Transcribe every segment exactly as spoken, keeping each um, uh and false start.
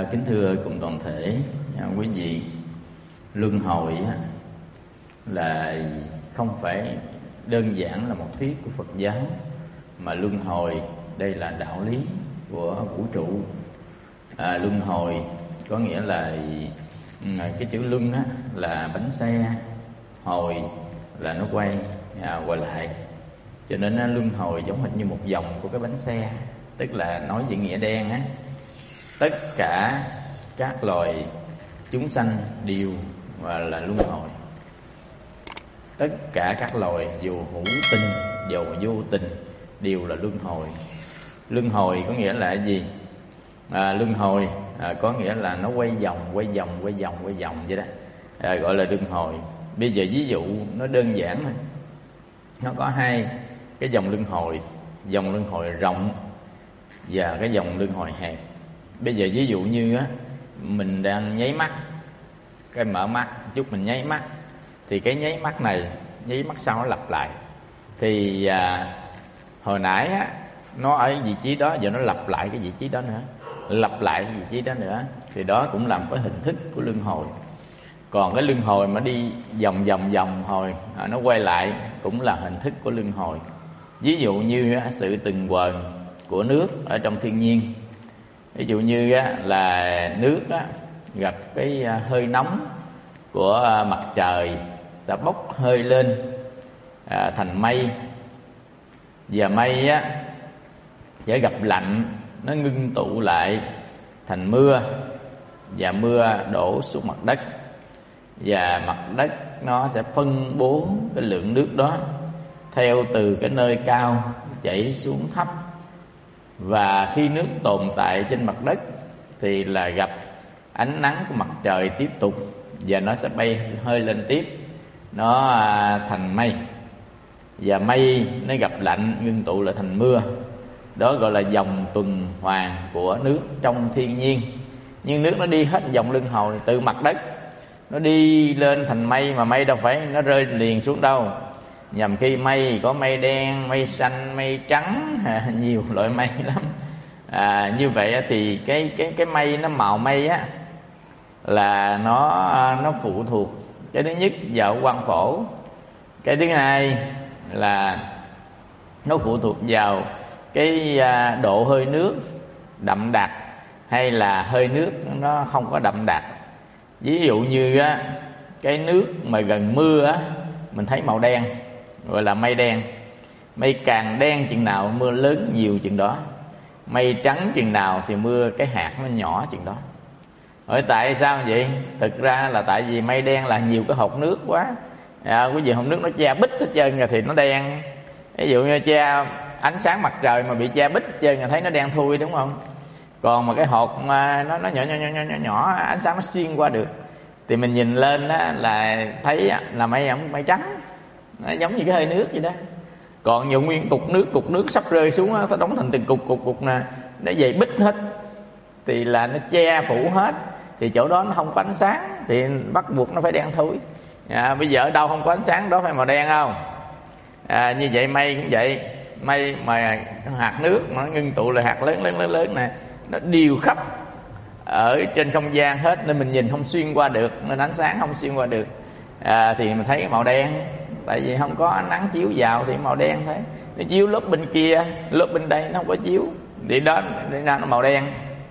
Kính thưa cùng toàn thể à, quý vị, luân hồi á, là không phải đơn giản là một thuyết của Phật giáo, mà luân hồi đây là đạo lý của vũ trụ. à, Luân hồi có nghĩa là cái chữ luân á, là bánh xe, hồi là nó quay à, quay lại, cho nên á, luân hồi giống hệt như một vòng của cái bánh xe. Tức là nói về nghĩa đen á, tất cả các loài chúng sanh đều và là luân hồi. Tất cả các loài dù hữu tình dù vô tình đều là luân hồi. Luân hồi có nghĩa là gì? À, luân hồi à, có nghĩa là nó quay vòng, quay vòng, quay vòng, quay vòng vậy đó, à, gọi là luân hồi. Bây giờ ví dụ nó đơn giản thôi. Nó có hai cái dòng luân hồi, dòng luân hồi rộng và cái dòng luân hồi hẹp. Bây giờ ví dụ như á, mình đang nháy mắt, cái mở mắt chút mình nháy mắt, thì cái nháy mắt này, nháy mắt sau nó lặp lại. Thì à, hồi nãy á, nó ở vị trí đó, giờ nó lặp lại cái vị trí đó nữa, lặp lại cái vị trí đó nữa, thì đó cũng là một cái hình thức của luân hồi. Còn cái luân hồi mà đi vòng vòng vòng hồi à, nó quay lại cũng là hình thức của luân hồi. Ví dụ như á, sự tuần hoàn của nước ở trong thiên nhiên. Ví dụ như á, là nước á, gặp cái hơi nóng của mặt trời sẽ bốc hơi lên à, thành mây, và mây á, sẽ gặp lạnh, nó ngưng tụ lại thành mưa, và mưa đổ xuống mặt đất, và mặt đất nó sẽ phân bố cái lượng nước đó theo từ cái nơi cao chảy xuống thấp. Và khi nước tồn tại trên mặt đất thì là gặp ánh nắng của mặt trời tiếp tục, và nó sẽ bay hơi lên tiếp, nó thành mây, và mây nó gặp lạnh ngưng tụ lại thành mưa. Đó gọi là dòng tuần hoàn của nước trong thiên nhiên. Nhưng nước nó đi hết dòng luân hồi, từ mặt đất nó đi lên thành mây, mà mây đâu phải nó rơi liền xuống đâu. Nhằm khi mây có mây đen, mây xanh, mây trắng, à, nhiều loại mây lắm. À, như vậy thì cái cái cái mây nó màu mây á, là nó nó phụ thuộc cái thứ nhất vào quang phổ, cái thứ hai là nó phụ thuộc vào cái độ hơi nước đậm đặc hay là hơi nước nó không có đậm đặc. Ví dụ như á, cái nước mà gần mưa á, mình thấy màu đen, gọi là mây đen. Mây càng đen chừng nào mưa lớn nhiều chừng đó, mây trắng chừng nào thì mưa cái hạt nó nhỏ chừng đó. Hỏi tại sao vậy? Thực ra là tại vì mây đen là nhiều cái hột nước quá, à, quý vị hột nước nó che bít hết trơn rồi thì nó đen. Ví dụ như che ánh sáng mặt trời mà bị che bít hết trơn rồi thấy nó đen thui, đúng không? Còn mà cái hột mà nó nó nhỏ nhỏ nhỏ nhỏ nhỏ, ánh sáng nó xuyên qua được thì mình nhìn lên á, là thấy là mây mây trắng, nó giống như cái hơi nước vậy đó. Còn nhiều nguyên cục nước, cục nước sắp rơi xuống á, nó đóng thành từng cục cục cục nè, nó dày bít hết, thì là nó che phủ hết, thì chỗ đó nó không có ánh sáng thì bắt buộc nó phải đen thui. À, bây giờ ở đâu không có ánh sáng đó phải màu đen không? À, như vậy mây cũng vậy, mây mà hạt nước mà nó ngưng tụ là hạt lớn lớn lớn lớn nè, nó đều khắp ở trên không gian hết, nên mình nhìn không xuyên qua được, nên ánh sáng không xuyên qua được. À, thì mình thấy cái màu đen, tại vì không có ánh nắng chiếu vào thì màu đen thế. Nó chiếu lớp bên kia, lớp bên đây nó không có chiếu, thì đó để ra nó màu đen.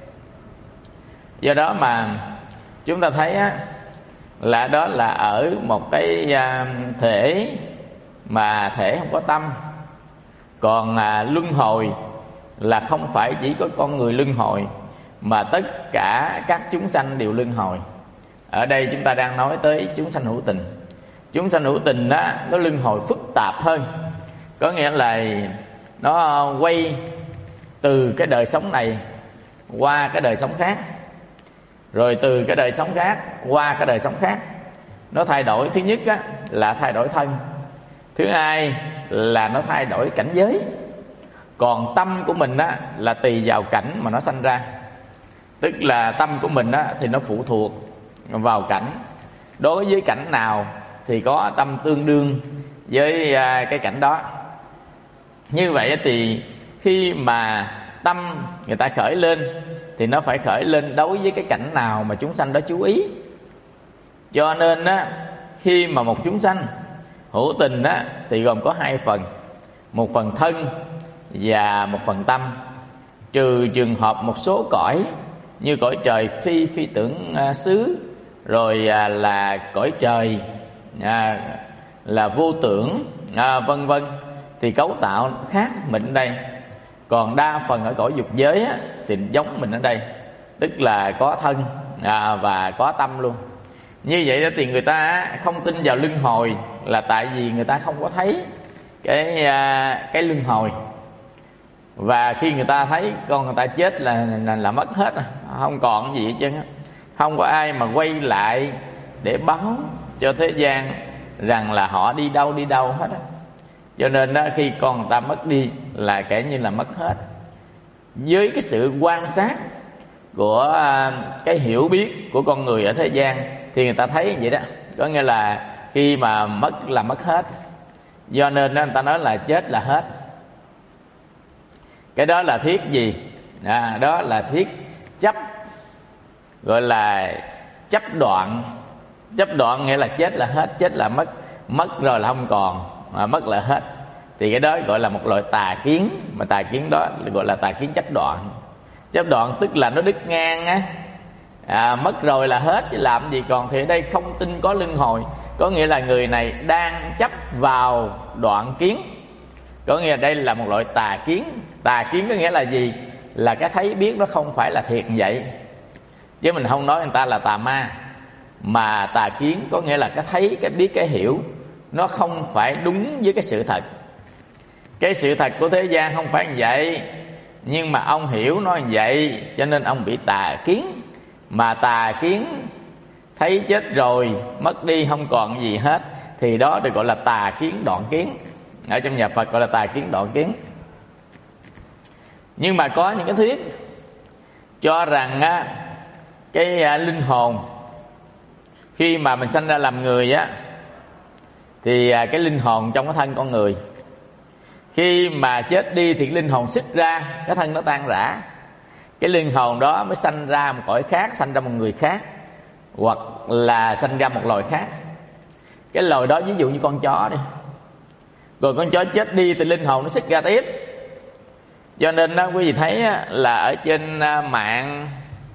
Do đó mà chúng ta thấy á, là đó là ở một cái thể mà thể không có tâm. Còn à, luân hồi là không phải chỉ có con người luân hồi, mà tất cả các chúng sanh đều luân hồi. Ở đây chúng ta đang nói tới chúng sanh hữu tình. Chúng sanh hữu tình đó, nó luân hồi phức tạp hơn. Có nghĩa là nó quay từ cái đời sống này qua cái đời sống khác, rồi từ cái đời sống khác qua cái đời sống khác. Nó thay đổi, thứ nhất á, là thay đổi thân. Thứ hai là nó thay đổi cảnh giới. Còn tâm của mình á, là tùy vào cảnh mà nó sanh ra. Tức là tâm của mình á, thì nó phụ thuộc vào cảnh. Đối với cảnh nào thì có tâm tương đương với cái cảnh đó. Như vậy thì khi mà tâm người ta khởi lên thì nó phải khởi lên đối với cái cảnh nào mà chúng sanh đó chú ý. Cho nên á, khi mà một chúng sanh hữu tình á, thì gồm có hai phần, một phần thân và một phần tâm. Trừ trường hợp một số cõi như cõi trời phi phi tưởng à, xứ, rồi à, là cõi trời à, là vô tưởng à, vân vân, thì cấu tạo khác mình ở đây. Còn đa phần ở cõi dục giới á, thì giống mình ở đây, tức là có thân à, và có tâm luôn. Như vậy đó thì người ta không tin vào luân hồi là tại vì người ta không có thấy cái à, cái luân hồi. Và khi người ta thấy con người ta chết là là, là mất hết, không còn gì hết trơn á. Không có ai mà quay lại để báo cho thế gian rằng là họ đi đâu đi đâu hết á. Cho nên đó, khi con người ta mất đi là kể như là mất hết. Với cái sự quan sát của cái hiểu biết của con người ở thế gian thì người ta thấy vậy đó. Có nghĩa là khi mà mất là mất hết. Do nên đó, người ta nói là chết là hết. Cái đó là thiết gì? À, đó là thiết chấp, gọi là chấp đoạn. Chấp đoạn nghĩa là chết là hết, chết là mất, mất rồi là không còn, mà mất là hết. Thì cái đó gọi là một loại tà kiến, mà tà kiến đó gọi là tà kiến chấp đoạn. Chấp đoạn tức là nó đứt ngang á, à, mất rồi là hết chứ làm gì còn. Thì ở đây không tin có luân hồi, có nghĩa là người này đang chấp vào đoạn kiến. Có nghĩa là đây là một loại tà kiến. Tà kiến có nghĩa là gì? Là cái thấy biết nó không phải là thiệt vậy. Chứ mình không nói người ta là tà ma. Mà tà kiến có nghĩa là cái thấy, cái biết, cái hiểu nó không phải đúng với cái sự thật. Cái sự thật của thế gian không phải như vậy, nhưng mà ông hiểu nó như vậy, cho nên ông bị tà kiến. Mà tà kiến thấy chết rồi, mất đi không còn gì hết, thì đó được gọi là tà kiến đoạn kiến. Ở trong nhà Phật gọi là tà kiến đoạn kiến. Nhưng mà có những cái thuyết cho rằng á, cái à, linh hồn khi mà mình sanh ra làm người á, thì à, cái linh hồn trong cái thân con người, khi mà chết đi thì cái linh hồn xích ra, cái thân nó tan rã. Cái linh hồn đó mới sanh ra một cõi khác, sanh ra một người khác, hoặc là sanh ra một loài khác. Cái loài đó ví dụ như con chó đi, rồi con chó chết đi thì linh hồn nó xích ra tiếp. Cho nên đó quý vị thấy á, là ở trên mạng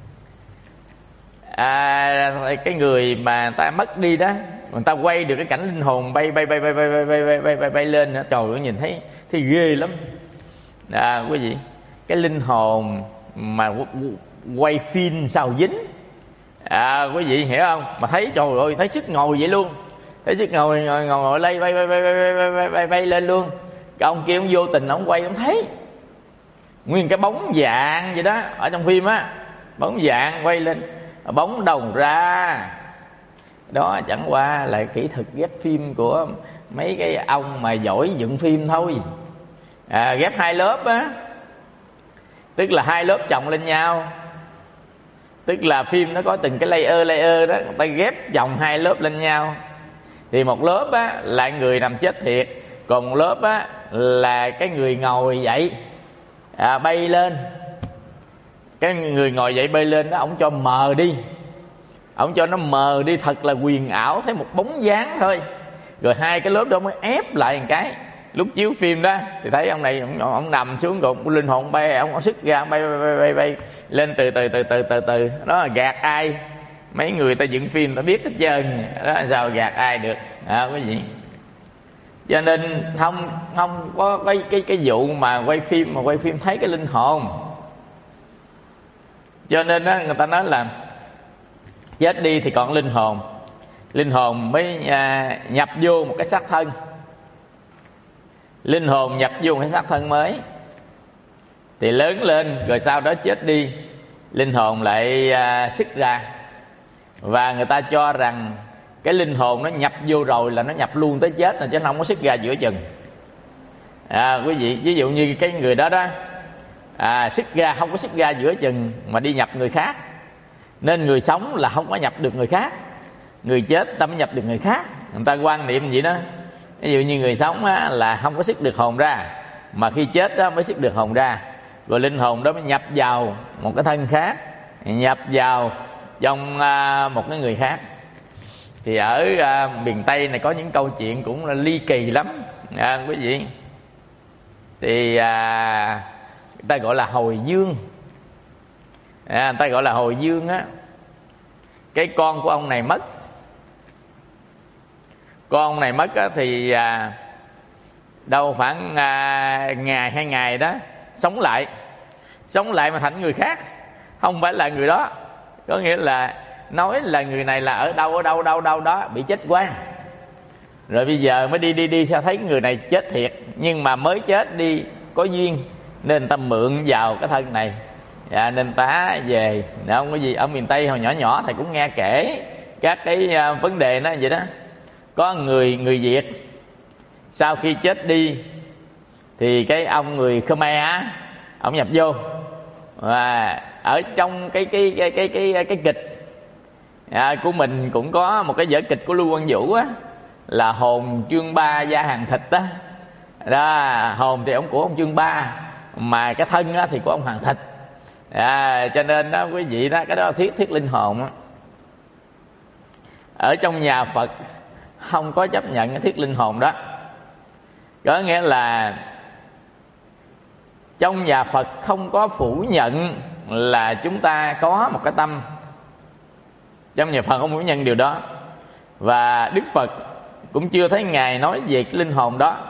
à, cái người mà người ta mất đi đó, người ta quay được cái cảnh linh hồn bay bay bay bay bay bay bay bay, bay, bay lên nữa. Trời ơi, nhìn thấy thấy ghê lắm à, quý vị. Cái linh hồn mà quay phim sao dính à, quý vị hiểu không? Mà thấy trời ơi, thấy sức ngồi vậy luôn, thấy sức ngồi ngồi ngồi, ngồi lay bay bay bay bay bay, bay, bay, bay lên luôn. Cái ông kia ông vô tình ông quay ông thấy nguyên cái bóng dạng vậy đó, ở trong phim á, bóng dạng quay lên, bóng đồng ra. Đó chẳng qua là kỹ thuật ghép phim của mấy cái ông mà giỏi dựng phim thôi à, ghép hai lớp á, tức là hai lớp chồng lên nhau. Tức là phim nó có từng cái layer layer đó, người ta ghép chồng hai lớp lên nhau. Thì một lớp á là người nằm chết thiệt, còn một lớp á là cái người ngồi dậy à, bay lên. Cái người ngồi dậy bay lên đó, ổng cho mờ đi, ổng cho nó mờ đi thật là huyền ảo, thấy một bóng dáng thôi. Rồi hai cái lớp đó mới ép lại một cái. Lúc chiếu phim đó thì thấy ông này ông, ông nằm xuống, còn linh hồn bay, ông, ông sức ra bay bay bay bay lên từ từ từ từ từ từ. Đó là gạt ai? Mấy người ta dựng phim ta biết hết trơn. Đó là sao gạt ai được à, quý vị. Cho nên không không có cái cái cái vụ mà quay phim mà quay phim thấy cái linh hồn. Cho nên đó, người ta nói là chết đi thì còn linh hồn. Linh hồn mới à, nhập vô một cái xác thân. Linh hồn nhập vô một cái xác thân mới thì lớn lên, rồi sau đó chết đi, linh hồn lại à, xích ra. Và người ta cho rằng cái linh hồn nó nhập vô rồi là nó nhập luôn tới chết rồi, chứ không có xích ra giữa chừng à, quý vị. Ví dụ như cái người đó đó à, xích ra, không có xích ra giữa chừng mà đi nhập người khác. Nên người sống là không có nhập được người khác, người chết ta mới nhập được người khác. Người ta quan niệm vậy đó. Ví dụ như người sống á, là không có xích được hồn ra, mà khi chết đó mới xích được hồn ra. rồi linh hồn đó mới nhập vào một cái thân khác, nhập vào trong à, một cái người khác. Thì ở à, miền Tây này có những câu chuyện cũng là ly kỳ lắm à, quý vị. Thì à, người ta gọi là hồi dương à, người ta gọi là hồi dương á. Cái con của ông này mất, con ông này mất á, thì à, đâu khoảng à, ngày hai ngày đó sống lại, sống lại mà thành người khác, không phải là người đó. Có nghĩa là nói là người này là ở đâu ở đâu đâu đâu đó bị chết quan, rồi bây giờ mới đi đi đi sao thấy người này chết thiệt, nhưng mà mới chết đi có duyên nên ta mượn vào cái thân này dạ, nên ta về. Đó, không có gì. Ở miền Tây hồi nhỏ nhỏ thầy cũng nghe kể các cái uh, vấn đề nó vậy đó. Có người người Việt sau khi chết đi thì cái ông người Khmer á, ông nhập vô và ở trong cái cái cái cái cái cái, cái kịch à, của mình cũng có một cái vở kịch của Lưu Quang Vũ á, là hồn chương ba da hàng thịt đó. Đó, hồn thì ông của ông chương ba, mà cái thân á thì của ông hàng thịt à, cho nên đó quý vị đó, cái đó là thiết thiết linh hồn đó. Ở trong nhà Phật không có chấp nhận cái thiết linh hồn đó. Có nghĩa là trong nhà Phật không có phủ nhận là chúng ta có một cái tâm. Trong nhà Phật không phủ nhận điều đó. Và Đức Phật cũng chưa thấy Ngài nói về cái linh hồn đó.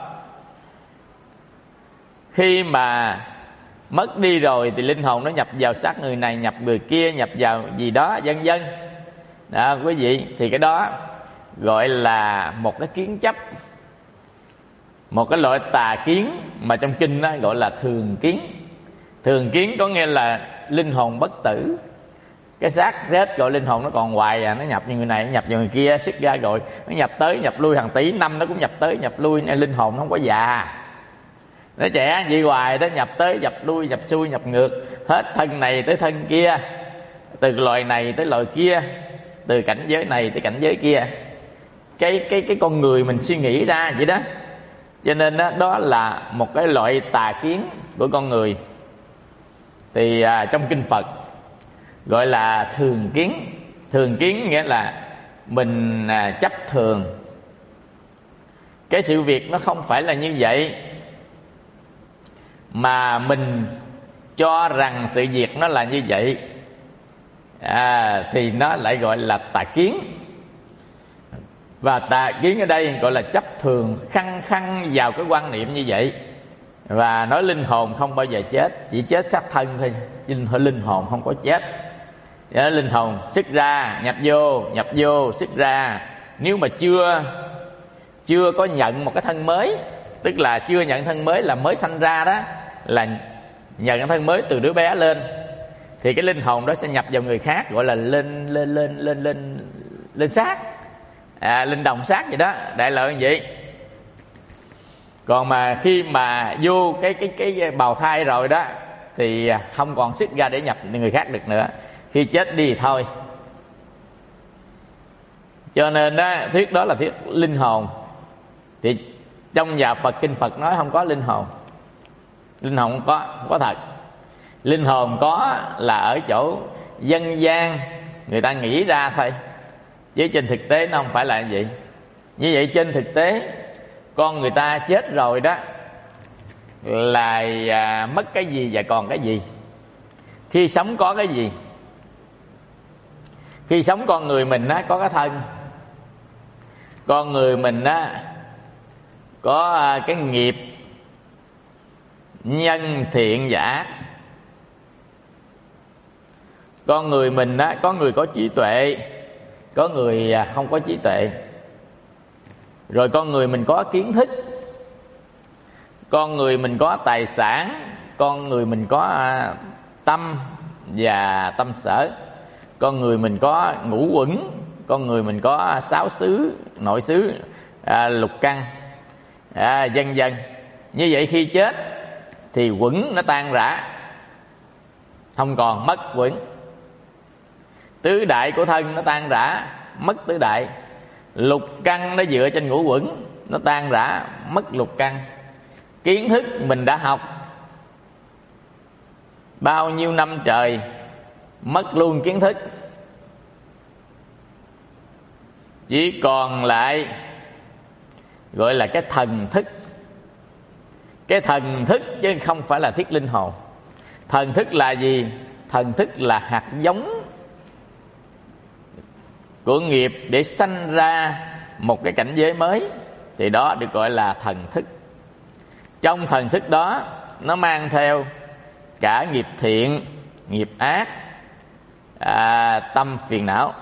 Khi mà mất đi rồi thì linh hồn nó nhập vào xác người này, nhập người kia, nhập vào gì đó vân vân. Đó quý vị, thì cái đó gọi là một cái kiến chấp, một cái loại tà kiến mà trong kinh đó gọi là thường kiến. Thường kiến có nghĩa là linh hồn bất tử. Cái xác chết rồi linh hồn nó còn hoài à, nó nhập vào người này, nó nhập vào người kia, xuất ra rồi nó nhập tới nhập lui hàng tỷ năm, nó cũng nhập tới nhập lui, nên linh hồn nó không có già. Nó trẻ gì hoài đó, nhập tới nhập lui, nhập xuôi nhập ngược, hết thân này tới thân kia, từ loài này tới loài kia, từ cảnh giới này tới cảnh giới kia. Cái cái cái con người mình suy nghĩ ra vậy đó. Cho nên đó, đó là một cái loại tà kiến của con người. Thì à, trong kinh Phật gọi là thường kiến. Thường kiến nghĩa là mình à, chấp thường cái sự việc nó không phải là như vậy, mà mình cho rằng sự việc nó là như vậy à, thì nó lại gọi là tà kiến. Và tà kiến ở đây gọi là chấp thường, khăng khăng vào cái quan niệm như vậy. Và nói linh hồn không bao giờ chết, chỉ chết xác thân thôi, linh hồn không có chết. Đó, linh hồn xuất ra nhập vô, nhập vô xuất ra. Nếu mà chưa chưa có nhận một cái thân mới, tức là chưa nhận thân mới là mới sanh ra đó, là nhận cái thân mới từ đứa bé lên, thì cái linh hồn đó sẽ nhập vào người khác, gọi là lên lên lên lên lên lên xác à, linh đồng xác vậy đó, đại loại như vậy. Còn mà khi mà vô cái cái cái bào thai rồi đó thì không còn xuất ra để nhập người khác được nữa, khi chết đi thì thôi. Cho nên đó, thuyết đó là thuyết linh hồn. Thì trong nhà Phật, kinh Phật nói không có linh hồn. Linh hồn không có, không có thật. Linh hồn có là ở chỗ dân gian người ta nghĩ ra thôi, chứ trên thực tế nó không phải là như vậy. Như vậy trên thực tế con người ta chết rồi đó là à, mất cái gì và còn cái gì. Khi sống có cái gì? Khi sống con người mình á, có cái thân. Con người mình á, có à, cái nghiệp nhân thiện giả. Con người mình á, có người có trí tuệ, có người à, không có trí tuệ. Rồi con người mình có kiến thức, con người mình có tài sản, con người mình có à, tâm và tâm sở, con người mình có ngũ uẩn, con người mình có sáu xứ, nội xứ, à, lục căn, à, vân vân. Như vậy khi chết thì uẩn nó tan rã, không còn, mất uẩn. Tứ đại của thân nó tan rã, mất tứ đại. Lục căn nó dựa trên ngũ uẩn, nó tan rã, mất lục căn. Kiến thức mình đã học bao nhiêu năm trời mất luôn kiến thức, chỉ còn lại gọi là cái thần thức. Cái thần thức chứ không phải là thiết linh hồn. Thần thức là gì? Thần thức là hạt giống của nghiệp để sanh ra một cái cảnh giới mới, thì đó được gọi là thần thức. Trong thần thức đó nó mang theo cả nghiệp thiện, nghiệp ác, à, tâm phiền não.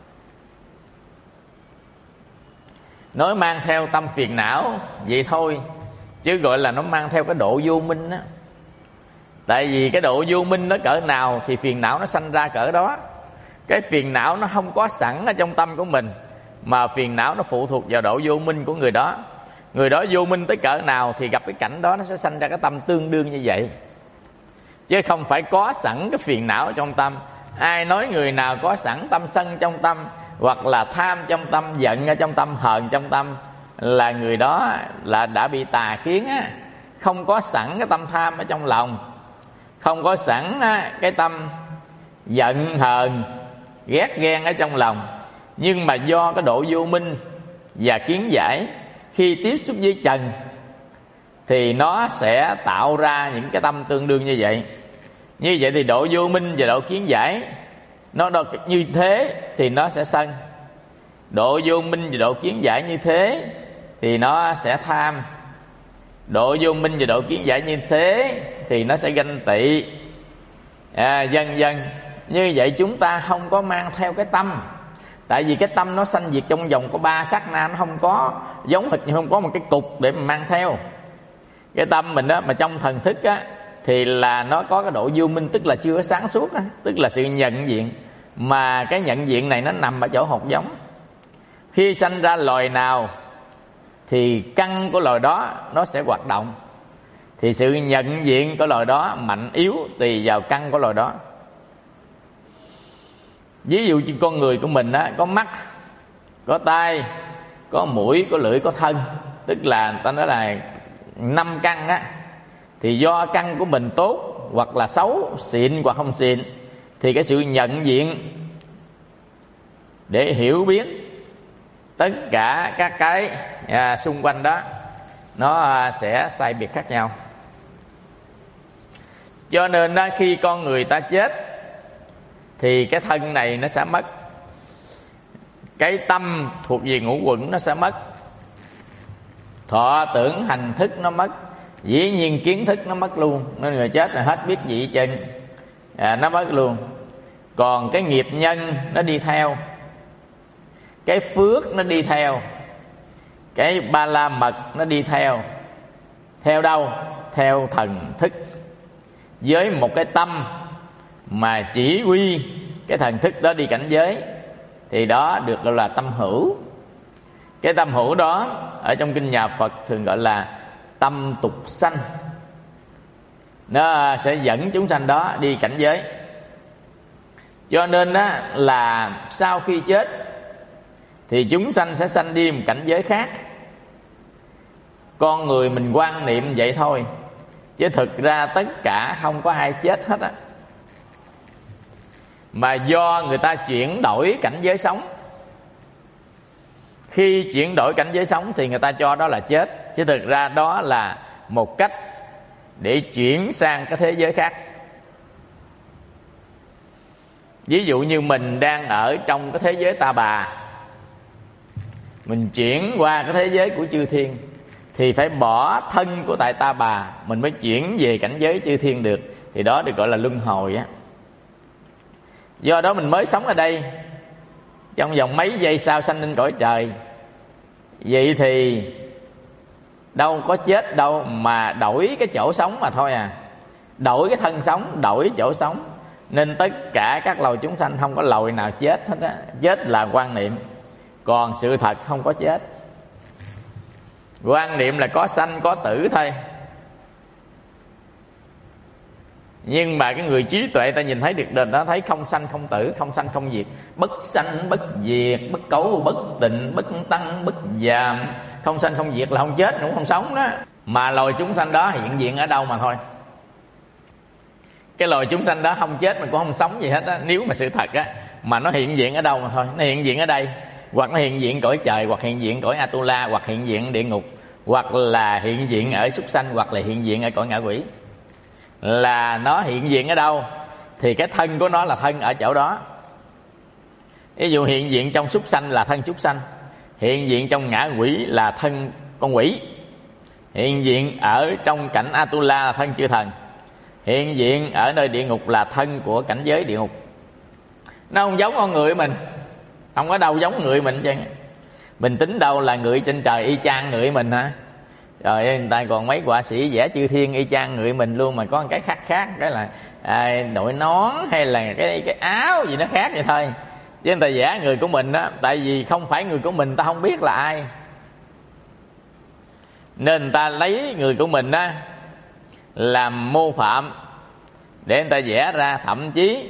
Nói mang theo tâm phiền não vậy thôi, chứ gọi là nó mang theo cái độ vô minh á. Tại vì cái độ vô minh nó cỡ nào thì phiền não nó sanh ra cỡ đó. Cái phiền não nó không có sẵn ở trong tâm của mình, mà phiền não nó phụ thuộc vào độ vô minh của người đó. Người đó vô minh tới cỡ nào thì gặp cái cảnh đó nó sẽ sanh ra cái tâm tương đương như vậy, chứ không phải có sẵn cái phiền não ở trong tâm. Ai nói người nào có sẵn tâm sân trong tâm, hoặc là tham trong tâm, giận ở trong tâm, hờn trong tâm, là người đó là đã bị tà kiến á. Không có sẵn cái tâm tham ở trong lòng, không có sẵn cái tâm giận hờn ghét ghen ở trong lòng, nhưng mà do cái độ vô minh và kiến giải, khi tiếp xúc với trần thì nó sẽ tạo ra những cái tâm tương đương như vậy. Như vậy thì độ vô minh và độ kiến giải nó như thế thì nó sẽ sân. Độ vô minh và độ kiến giải như thế thì nó sẽ tham. Độ vô minh và độ kiến giải như thế thì nó sẽ ganh tị, à, dần dần. Như vậy chúng ta không có mang theo cái tâm. Tại vì cái tâm nó sanh diệt trong vòng có ba sát na, nó không có giống thịt, không có một cái cục để mà mang theo. Cái tâm mình đó mà trong thần thức á, thì là nó có cái độ vô minh, tức là chưa sáng suốt á, tức là sự nhận diện. Mà cái nhận diện này nó nằm ở chỗ hột giống. Khi sanh ra loài nào thì căn của loài đó nó sẽ hoạt động, thì sự nhận diện của loài đó mạnh yếu tùy vào căn của loài đó. Ví dụ như con người của mình á, có mắt, có tai, có mũi, có lưỡi, có thân, tức là người ta nói là năm căn á. Thì do căn của mình tốt hoặc là xấu, xịn hoặc không xịn, thì cái sự nhận diện để hiểu biết tất cả các cái à, xung quanh đó nó à, sẽ sai biệt khác nhau. Cho nên đó, khi con người ta chết thì cái thân này nó sẽ mất, cái tâm thuộc về ngũ quẩn nó sẽ mất, thọ tưởng hành thức nó mất, dĩ nhiên kiến thức nó mất luôn. Nên người chết là hết biết gì chân, à, nó mất luôn. Còn cái nghiệp nhân nó đi theo, cái phước nó đi theo, cái ba la mật nó đi theo. Theo đâu? Theo thần thức. Với một cái tâm mà chỉ huy cái thần thức đó đi cảnh giới, thì đó được gọi là tâm hữu. Cái tâm hữu đó ở trong kinh nhà Phật thường gọi là tâm tục sanh. Nó sẽ dẫn chúng sanh đó đi cảnh giới. Cho nên đó là sau khi chết thì chúng sanh sẽ sanh đi một cảnh giới khác. Con người mình quan niệm vậy thôi, chứ thực ra tất cả không có ai chết hết á, mà do người ta chuyển đổi cảnh giới sống. Khi chuyển đổi cảnh giới sống thì người ta cho đó là chết, chứ thực ra đó là một cách để chuyển sang cái thế giới khác. Ví dụ như mình đang ở trong cái thế giới Ta Bà, mình chuyển qua cái thế giới của chư thiên, thì phải bỏ thân của tại Ta Bà, mình mới chuyển về cảnh giới chư thiên được. Thì đó được gọi là luân hồi á. Do đó mình mới sống ở đây, trong vòng mấy giây sau sanh lên cõi trời. Vậy thì đâu có chết đâu, mà đổi cái chỗ sống mà thôi à. Đổi cái thân sống, đổi chỗ sống. Nên tất cả các loài chúng sanh không có loài nào chết hết á. Chết là quan niệm, còn sự thật không có chết. Quan niệm là có sanh có tử thôi. Nhưng mà cái người trí tuệ ta nhìn thấy được đền đó, thấy không sanh không tử, không sanh không diệt, bất sanh bất diệt, bất cấu bất tịnh, bất tăng bất giảm. Không sanh không diệt là không chết cũng không sống đó. Mà loài chúng sanh đó hiện diện ở đâu mà thôi. Cái loài chúng sanh đó không chết mà cũng không sống gì hết á, nếu mà sự thật á, mà nó hiện diện ở đâu mà thôi. Nó hiện diện ở đây, hoặc nó hiện diện cõi trời, hoặc hiện diện cõi Atula, hoặc hiện diện địa ngục, hoặc là hiện diện ở súc sanh, hoặc là hiện diện ở cõi ngạ quỷ. Là nó hiện diện ở đâu thì cái thân của nó là thân ở chỗ đó. Ví dụ hiện diện trong súc sanh là thân súc sanh, hiện diện trong ngạ quỷ là thân con quỷ, hiện diện ở trong cảnh Atula là thân chư thần, hiện diện ở nơi địa ngục là thân của cảnh giới địa ngục. Nó không giống con người mình, không có đâu giống người mình chứ. Mình tính đâu là người trên trời y chang người mình hả? Rồi người ta còn mấy họa sĩ vẽ chư thiên y chang người mình luôn, mà có một cái khác khác, cái là à, đội nón hay là cái cái áo gì nó khác vậy thôi. Chứ người ta vẽ người của mình á, tại vì không phải người của mình, ta không biết là ai, nên người ta lấy người của mình á làm mô phạm để người ta vẽ ra. Thậm chí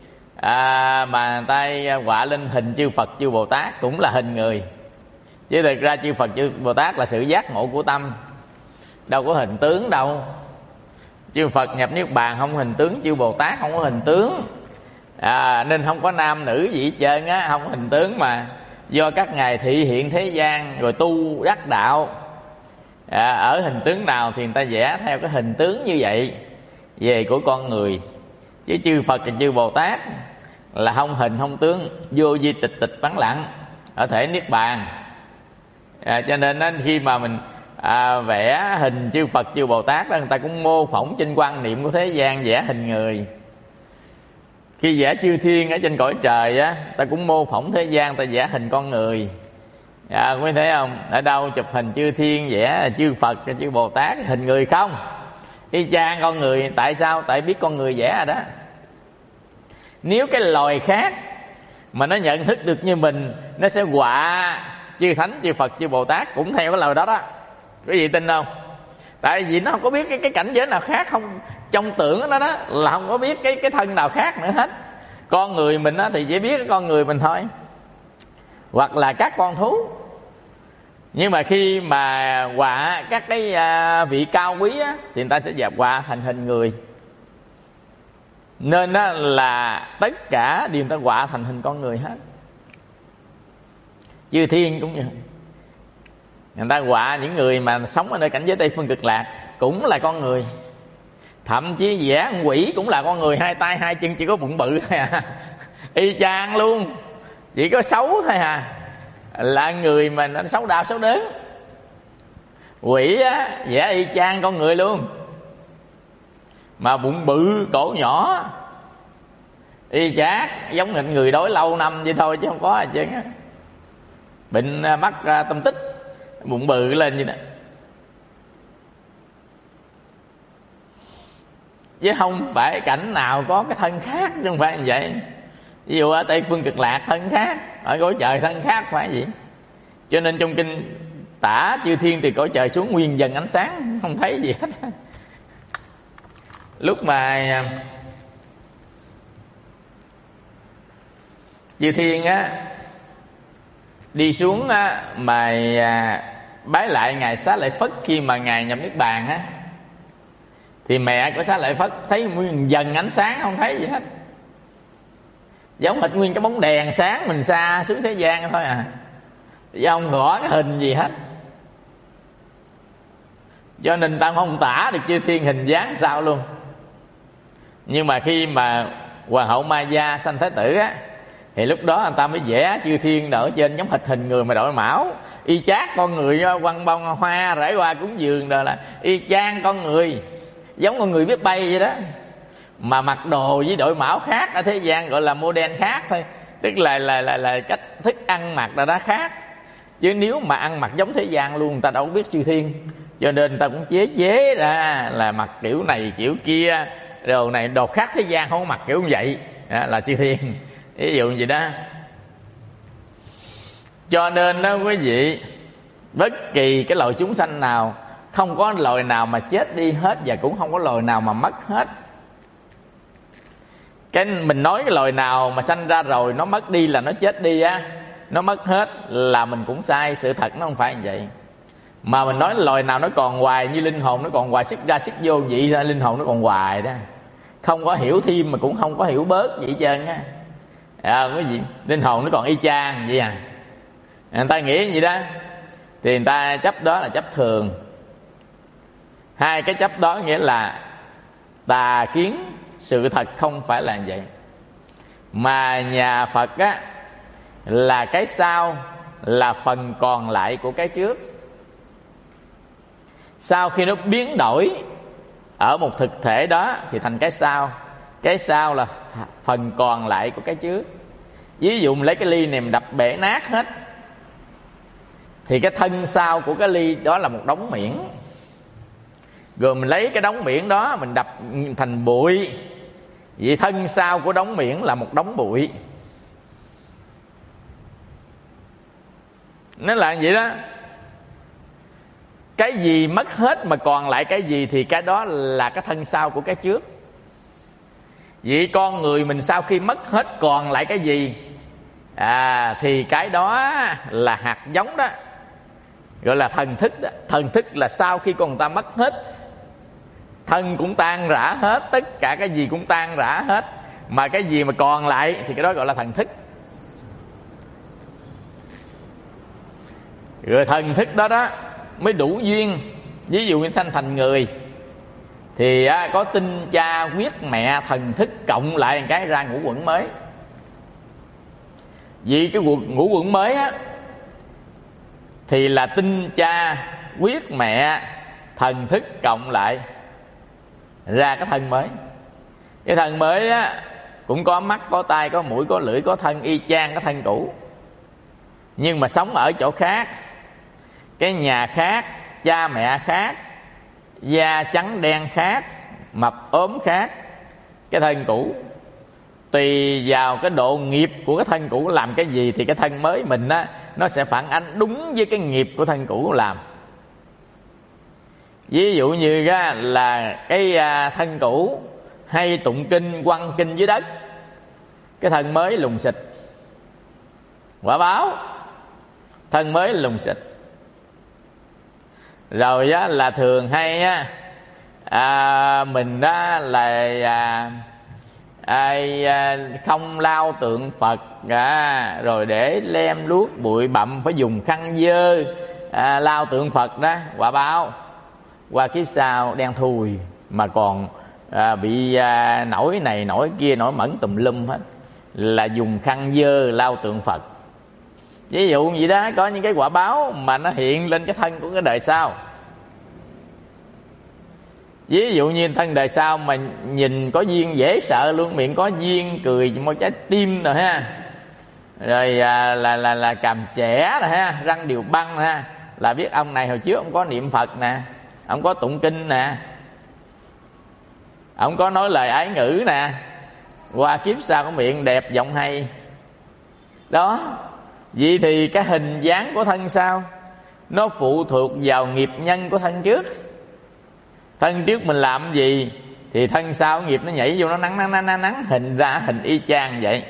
à, mà người ta họa lên hình chư Phật chư Bồ Tát cũng là hình người, chứ thực ra chư Phật chư Bồ Tát là sự giác ngộ của tâm, đâu có hình tướng đâu. Chư Phật nhập niết bàn không hình tướng, chư Bồ Tát không có hình tướng, à, nên không có nam nữ gì hết trơn á, không có hình tướng. Mà do các ngài thị hiện thế gian rồi tu đắc đạo, à, ở hình tướng nào thì người ta vẽ theo cái hình tướng như vậy về của con người. Chứ chư Phật và chư Bồ Tát là không hình không tướng, vô vi tịch tịch vắng lặng, ở thể niết bàn. À, cho nên đó, khi mà mình à, vẽ hình chư Phật chư Bồ Tát đó, người ta cũng mô phỏng trên quan niệm của thế gian vẽ hình người. Khi vẽ chư thiên ở trên cõi trời á, ta cũng mô phỏng thế gian, ta vẽ hình con người. À, quý thấy không? Ở đâu chụp hình chư thiên vẽ chư Phật chư Bồ Tát hình người không? Y chang con người. Tại sao? Tại biết con người vẽ rồi đó. Nếu cái loài khác mà nó nhận thức được như mình, nó sẽ họa chư Thánh chư Phật chư Bồ Tát cũng theo cái lời đó đó. Quý vị tin không? Tại vì nó không có biết cái, cái cảnh giới nào khác, không trong tưởng của nó đó là không có biết cái, cái thân nào khác nữa hết. Con người mình đó thì chỉ biết cái con người mình thôi, hoặc là các con thú. Nhưng mà khi mà họa các cái à, vị cao quý á, thì người ta sẽ dẹp họa thành hình người. Nên đó là tất cả đều người ta họa thành hình con người hết. Chư thiên cũng như người ta họa những người mà sống ở nơi cảnh giới Tây Phương Cực Lạc cũng là con người. Thậm chí vẽ con quỷ cũng là con người, hai tay hai chân chỉ có bụng bự thôi à. Y chang luôn, chỉ có xấu thôi à, là người mà nó xấu đau xấu đớn. Quỷ á vẽ y chang con người luôn, mà bụng bự cổ nhỏ, y chang giống như người đói lâu năm vậy thôi, chứ không có gì chứ. Bệnh mắc tâm tích, bụng bự lên vậy đó, chứ không phải cảnh nào có cái thân khác, chứ không phải như vậy. Ví dụ ở Tây Phương Cực Lạc thân khác, ở cõi trời thân khác, phải gì. Cho nên trong kinh tả chư thiên từ cõi trời xuống nguyên dần ánh sáng, không thấy gì hết. Lúc mà chư thiên á đi xuống á, mà bái lại ngài Xá Lợi Phất khi mà ngài nhập niết bàn á, thì mẹ của Xá Lợi Phất thấy nguyên dần ánh sáng, không thấy gì hết, giống hệt nguyên cái bóng đèn sáng mình xa xuống thế gian thôi à, chứ không rõ cái hình gì hết. Cho nên ta không tả được chư thiên hình dáng sao luôn. Nhưng mà khi mà hoàng hậu Maya sanh thái tử á, thì lúc đó người ta mới vẽ chư thiên ở trên giống hệt hình người mà đội mão, y chang con người, quăng bông hoa rải hoa cúng dường, rồi là y chang con người, giống con người biết bay vậy đó, mà mặc đồ với đội mão khác, ở thế gian gọi là model khác thôi, tức là là là, là cách thức ăn mặc là đó khác. Chứ nếu mà ăn mặc giống thế gian luôn, người ta đâu có biết chư thiên. Cho nên người ta cũng chế chế ra là mặc kiểu này kiểu kia, đồ này đồ khác thế gian không có mặc kiểu như vậy, đó là chư thiên, ví dụ như vậy đó. Cho nên đó quý vị, bất kỳ cái loài chúng sanh nào, không có loài nào mà chết đi hết, và cũng không có loài nào mà mất hết. Cái mình nói cái loài nào mà sanh ra rồi nó mất đi là nó chết đi á, nó mất hết là mình cũng sai. Sự thật nó không phải như vậy. Mà mình nói loài nào nó còn hoài, như linh hồn nó còn hoài, sức ra sức vô vậy ra, linh hồn nó còn hoài đó. không có hiểu thêm mà cũng không có hiểu bớt gì hết trơn á. À, cái gì linh hồn nó còn y chang vậy à. Người ta nghĩ gì đó thì người ta chấp đó là chấp thường. Hai cái chấp đó nghĩa là tà kiến, sự thật không phải là vậy. Mà nhà Phật á là cái sau là phần còn lại của cái trước. Sau khi nó biến đổi ở một thực thể đó thì thành cái sau. Cái sau là phần còn lại của cái trước. Ví dụ mình lấy cái ly này mình đập bể nát hết, thì cái thân sau của cái ly đó là một đống miễn. Rồi mình lấy cái đống miễn đó mình đập thành bụi, vậy thân sau của đống miễn là một đống bụi. Nó là vậy đó. Cái gì mất hết mà còn lại cái gì thì cái đó là cái thân sau của cái trước. Vậy con người mình sau khi mất hết còn lại cái gì? À, thì cái đó là hạt giống đó, gọi là thần thức đó. Thần thức là sau khi con người ta mất hết, thân cũng tan rã hết, tất cả cái gì cũng tan rã hết, mà cái gì mà còn lại thì cái đó gọi là thần thức. Rồi thần thức đó đó mới đủ duyên. Ví dụ như sanh thành người thì á, có tinh cha huyết mẹ thần thức cộng lại một cái ra ngũ uẩn mới. Vì cái ngũ uẩn mới á thì là tinh cha huyết mẹ thần thức cộng lại ra cái thân mới. Cái thân mới á cũng có mắt, có tai, có mũi, có lưỡi, có thân y chang cái thân cũ, nhưng mà sống ở chỗ khác, cái nhà khác, cha mẹ khác, da trắng đen khác, mập ốm khác. Cái thân cũ tùy vào cái độ nghiệp của cái thân cũ làm cái gì thì cái thân mới mình á nó sẽ phản ánh đúng với cái nghiệp của thân cũ làm. Ví dụ như á, là cái thân cũ hay tụng kinh quăng kinh dưới đất, cái thân mới lùng xịt. Quả báo thân mới lùng xịt. Rồi á, là thường hay á, à, mình á, là à, à, không lau tượng Phật, à, rồi để lem luốc bụi bặm phải dùng khăn dơ à, lau tượng Phật đó. Quả báo qua kiếp sau đen thui mà còn à, bị à, nổi này nổi kia, nổi mẩn tùm lum hết, là dùng khăn dơ lau tượng Phật. Ví dụ vậy đó, có những cái quả báo mà nó hiện lên cái thân của cái đời sau. Ví dụ như thân đời sau mà nhìn có duyên dễ sợ luôn, miệng có duyên cười một trái tim rồi ha, rồi à, là là là càm trẻ rồi ha, răng đều băng ha, là biết ông này hồi trước ông có niệm Phật nè, ông có tụng kinh nè, ông có nói lời ái ngữ nè, qua kiếp sau có miệng đẹp giọng hay đó. Vậy thì cái hình dáng của thân sau nó phụ thuộc vào nghiệp nhân của thân trước. Thân trước mình làm gì thì thân sau nghiệp nó nhảy vô nó nắng nắng nắng nắng hình ra hình y chang vậy.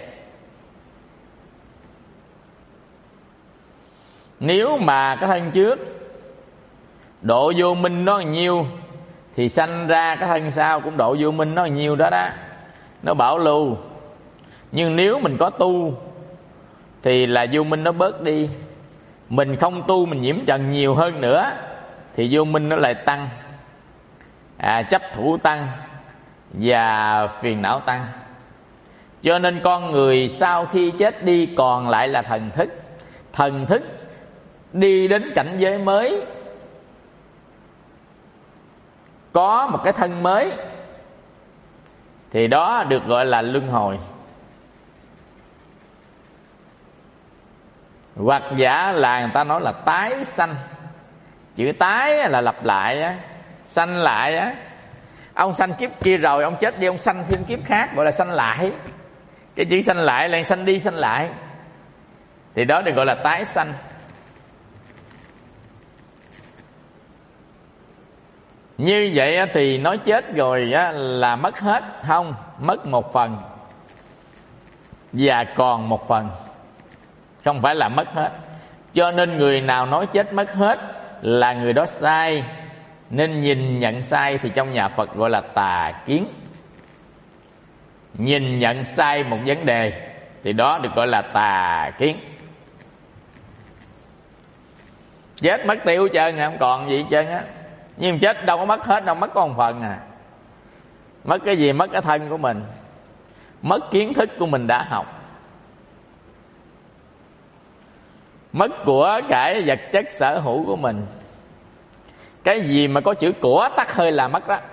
Nếu mà cái thân trước độ vô minh nó nhiêu thì sanh ra cái thân sau cũng độ vô minh nó nhiêu đó đó, nó bảo lưu. Nhưng nếu mình có tu thì là vô minh nó bớt đi. Mình không tu, mình nhiễm trần nhiều hơn nữa thì vô minh nó lại tăng, à, chấp thủ tăng và phiền não tăng. Cho nên con người sau khi chết đi còn lại là thần thức. Thần thức đi đến cảnh giới mới, có một cái thân mới, thì đó được gọi là luân hồi. Hoặc giả là người ta nói là tái sanh. Chữ tái là lặp lại á, sanh lại á. Ông sanh kiếp kia rồi ông chết đi, ông sanh thêm kiếp khác, gọi là sanh lại. Cái chữ sanh lại là sanh đi sanh lại, thì đó được gọi là tái sanh. Như vậy thì nói chết rồi là mất hết? Không, mất một phần và còn một phần, không phải là mất hết. Cho nên người nào nói chết mất hết là người đó sai, nên nhìn nhận sai thì trong nhà Phật gọi là tà kiến. nhìn nhận sai một vấn đề, thì đó được gọi là tà kiến. Chết mất tiêu trơn, không còn gì trơn á. Nhưng chết đâu có mất hết đâu, mất có một phần à. Mất cái gì? Mất cái thân của mình, mất kiến thức của mình đã học, mất của cải vật chất sở hữu của mình. Cái gì mà có chữ của tắt hơi là mất đó.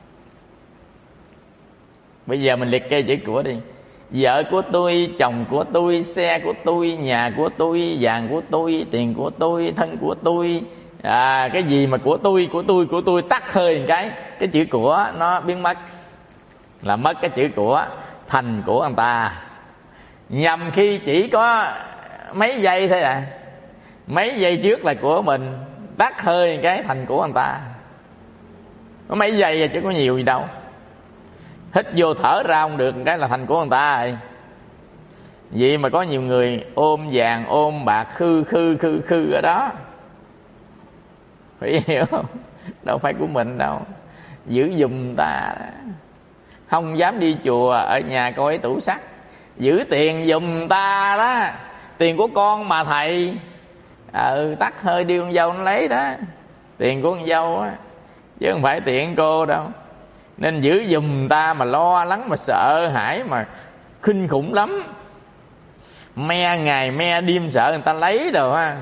Bây giờ mình liệt kê chữ của đi. Vợ của tôi, chồng của tôi, xe của tôi, nhà của tôi, vàng của tôi, tiền của tôi, thân của tôi. À, cái gì mà của tôi, của tôi, của tôi tắt hơi một cái, cái chữ của nó biến mất, là mất cái chữ của, thành của người ta. Nhằm khi chỉ có mấy giây thôi à, mấy giây trước là của mình, tắt hơi một cái thành của người ta. Có mấy giây à, chứ có nhiều gì đâu. Hít vô thở ra không được cái là thành của người ta rồi. Vậy mà có nhiều người ôm vàng ôm bạc khư khư khư khư ở đó, phải hiểu không? Đâu phải của mình đâu, giữ giùm ta đó. Không dám đi chùa, ở nhà coi tủ sắt, giữ tiền giùm ta đó. Tiền của con mà thầy. Ừ, tắt hơi đi con dâu nó lấy đó, tiền của con dâu á, chứ không phải tiền cô đâu. Nên giữ giùm ta, mà lo lắng, mà sợ hãi, mà kinh khủng lắm. Me ngày me đêm sợ người ta lấy đồ ha.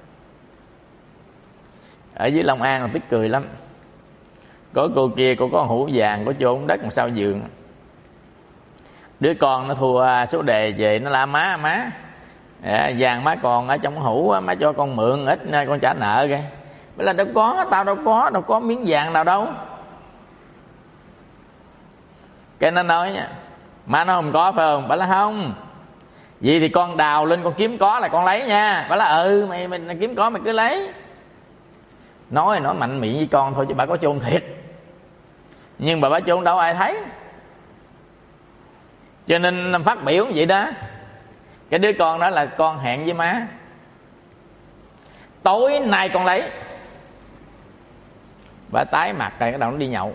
Ở dưới Long An là tức cười lắm. Có cô kia, cô có hũ vàng, có chôn đất một sau giường. Đứa con nó thua số đề về, nó la má má à, vàng má còn ở trong hũ, má cho con mượn ít con trả nợ kìa. Bây là đâu có, tao đâu có, đâu có miếng vàng nào đâu. Cái nó nói nha, má nó không có phải không? Bà là không. Vậy thì con đào lên con kiếm có là con lấy nha. Bà là ừ, mày mình kiếm có mày cứ lấy. Nói nói mạnh miệng với con thôi chứ bà có chôn thiệt. Nhưng bà bà chôn đâu ai thấy. Cho nên phát biểu vậy đó. Cái đứa con đó là con hẹn với má, tối nay con lấy. Bà tái mặt rồi, cái đầu nó đi nhậu.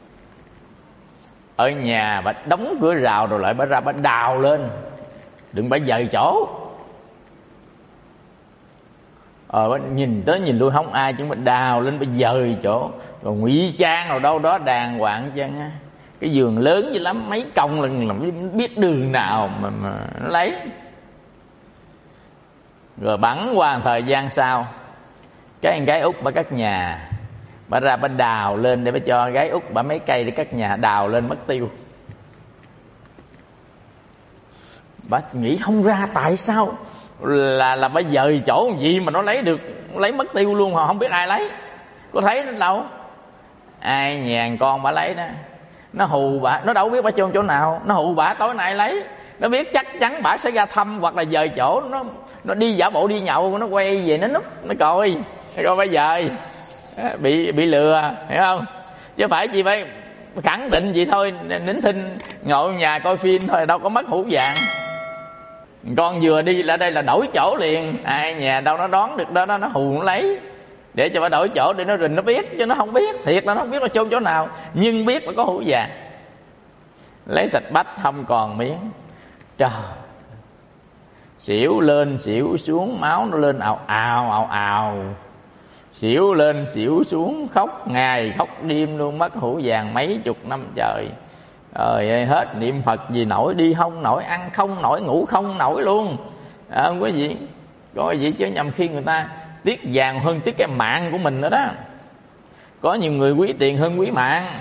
Ở nhà bà đóng cửa rào rồi lại bà ra bà đào lên, đừng bà dời chỗ. Ờ bà nhìn tới nhìn lui không ai, chứ bà đào lên bà dời chỗ. Rồi ngụy trang rồi đâu đó đàng hoàng chân á. Cái giường lớn dữ lắm, mấy công lần là biết đường nào mà, mà nó lấy. Rồi bẵng qua thời gian sau, cái anh gái út bà cất nhà, bà ra bà đào lên để bà cho gái út bà mấy cây để cất nhà, đào lên mất tiêu. Bà nghĩ không ra tại sao là là bà dời chỗ gì mà nó lấy được, lấy mất tiêu luôn mà không biết ai lấy. Có thấy nó đâu, ai nhàn con bà lấy đó. Nó hù bà, nó đâu biết bà chôn chỗ nào, nó hù bà tối nay lấy. Nó biết chắc chắn bà sẽ ra thăm hoặc là dời chỗ, nó nó đi giả bộ đi nhậu, nó quay về nó núp, nó coi, nó coi bà dời. Bị bị lừa, hiểu không? Chứ phải gì phải khẳng định vậy thôi, nín thinh ngồi nhà coi phim thôi, đâu có mất hũ vàng. Con vừa đi lại đây là đổi chỗ liền, ai nhà đâu nó đón được đó, đó nó hù nó lấy để cho bà đổi chỗ để nó rình nó biết, chứ nó không biết, thiệt là nó không biết nó chôn chỗ nào, nhưng biết là có hũ vàng. Lấy sạch bách không còn miếng. Trời, xỉu lên xỉu xuống, máu nó lên ào ào ào ào, xỉu lên xỉu xuống, khóc ngày khóc đêm luôn, mất hũ vàng mấy chục năm trời. Trời ơi, hết niệm Phật gì nổi, đi không nổi, ăn không nổi, ngủ không nổi luôn. À, không có gì, có gì chứ nhầm khi người ta tiếc vàng hơn tiếc cái mạng của mình nữa đó. Có nhiều người quý tiền hơn quý mạng.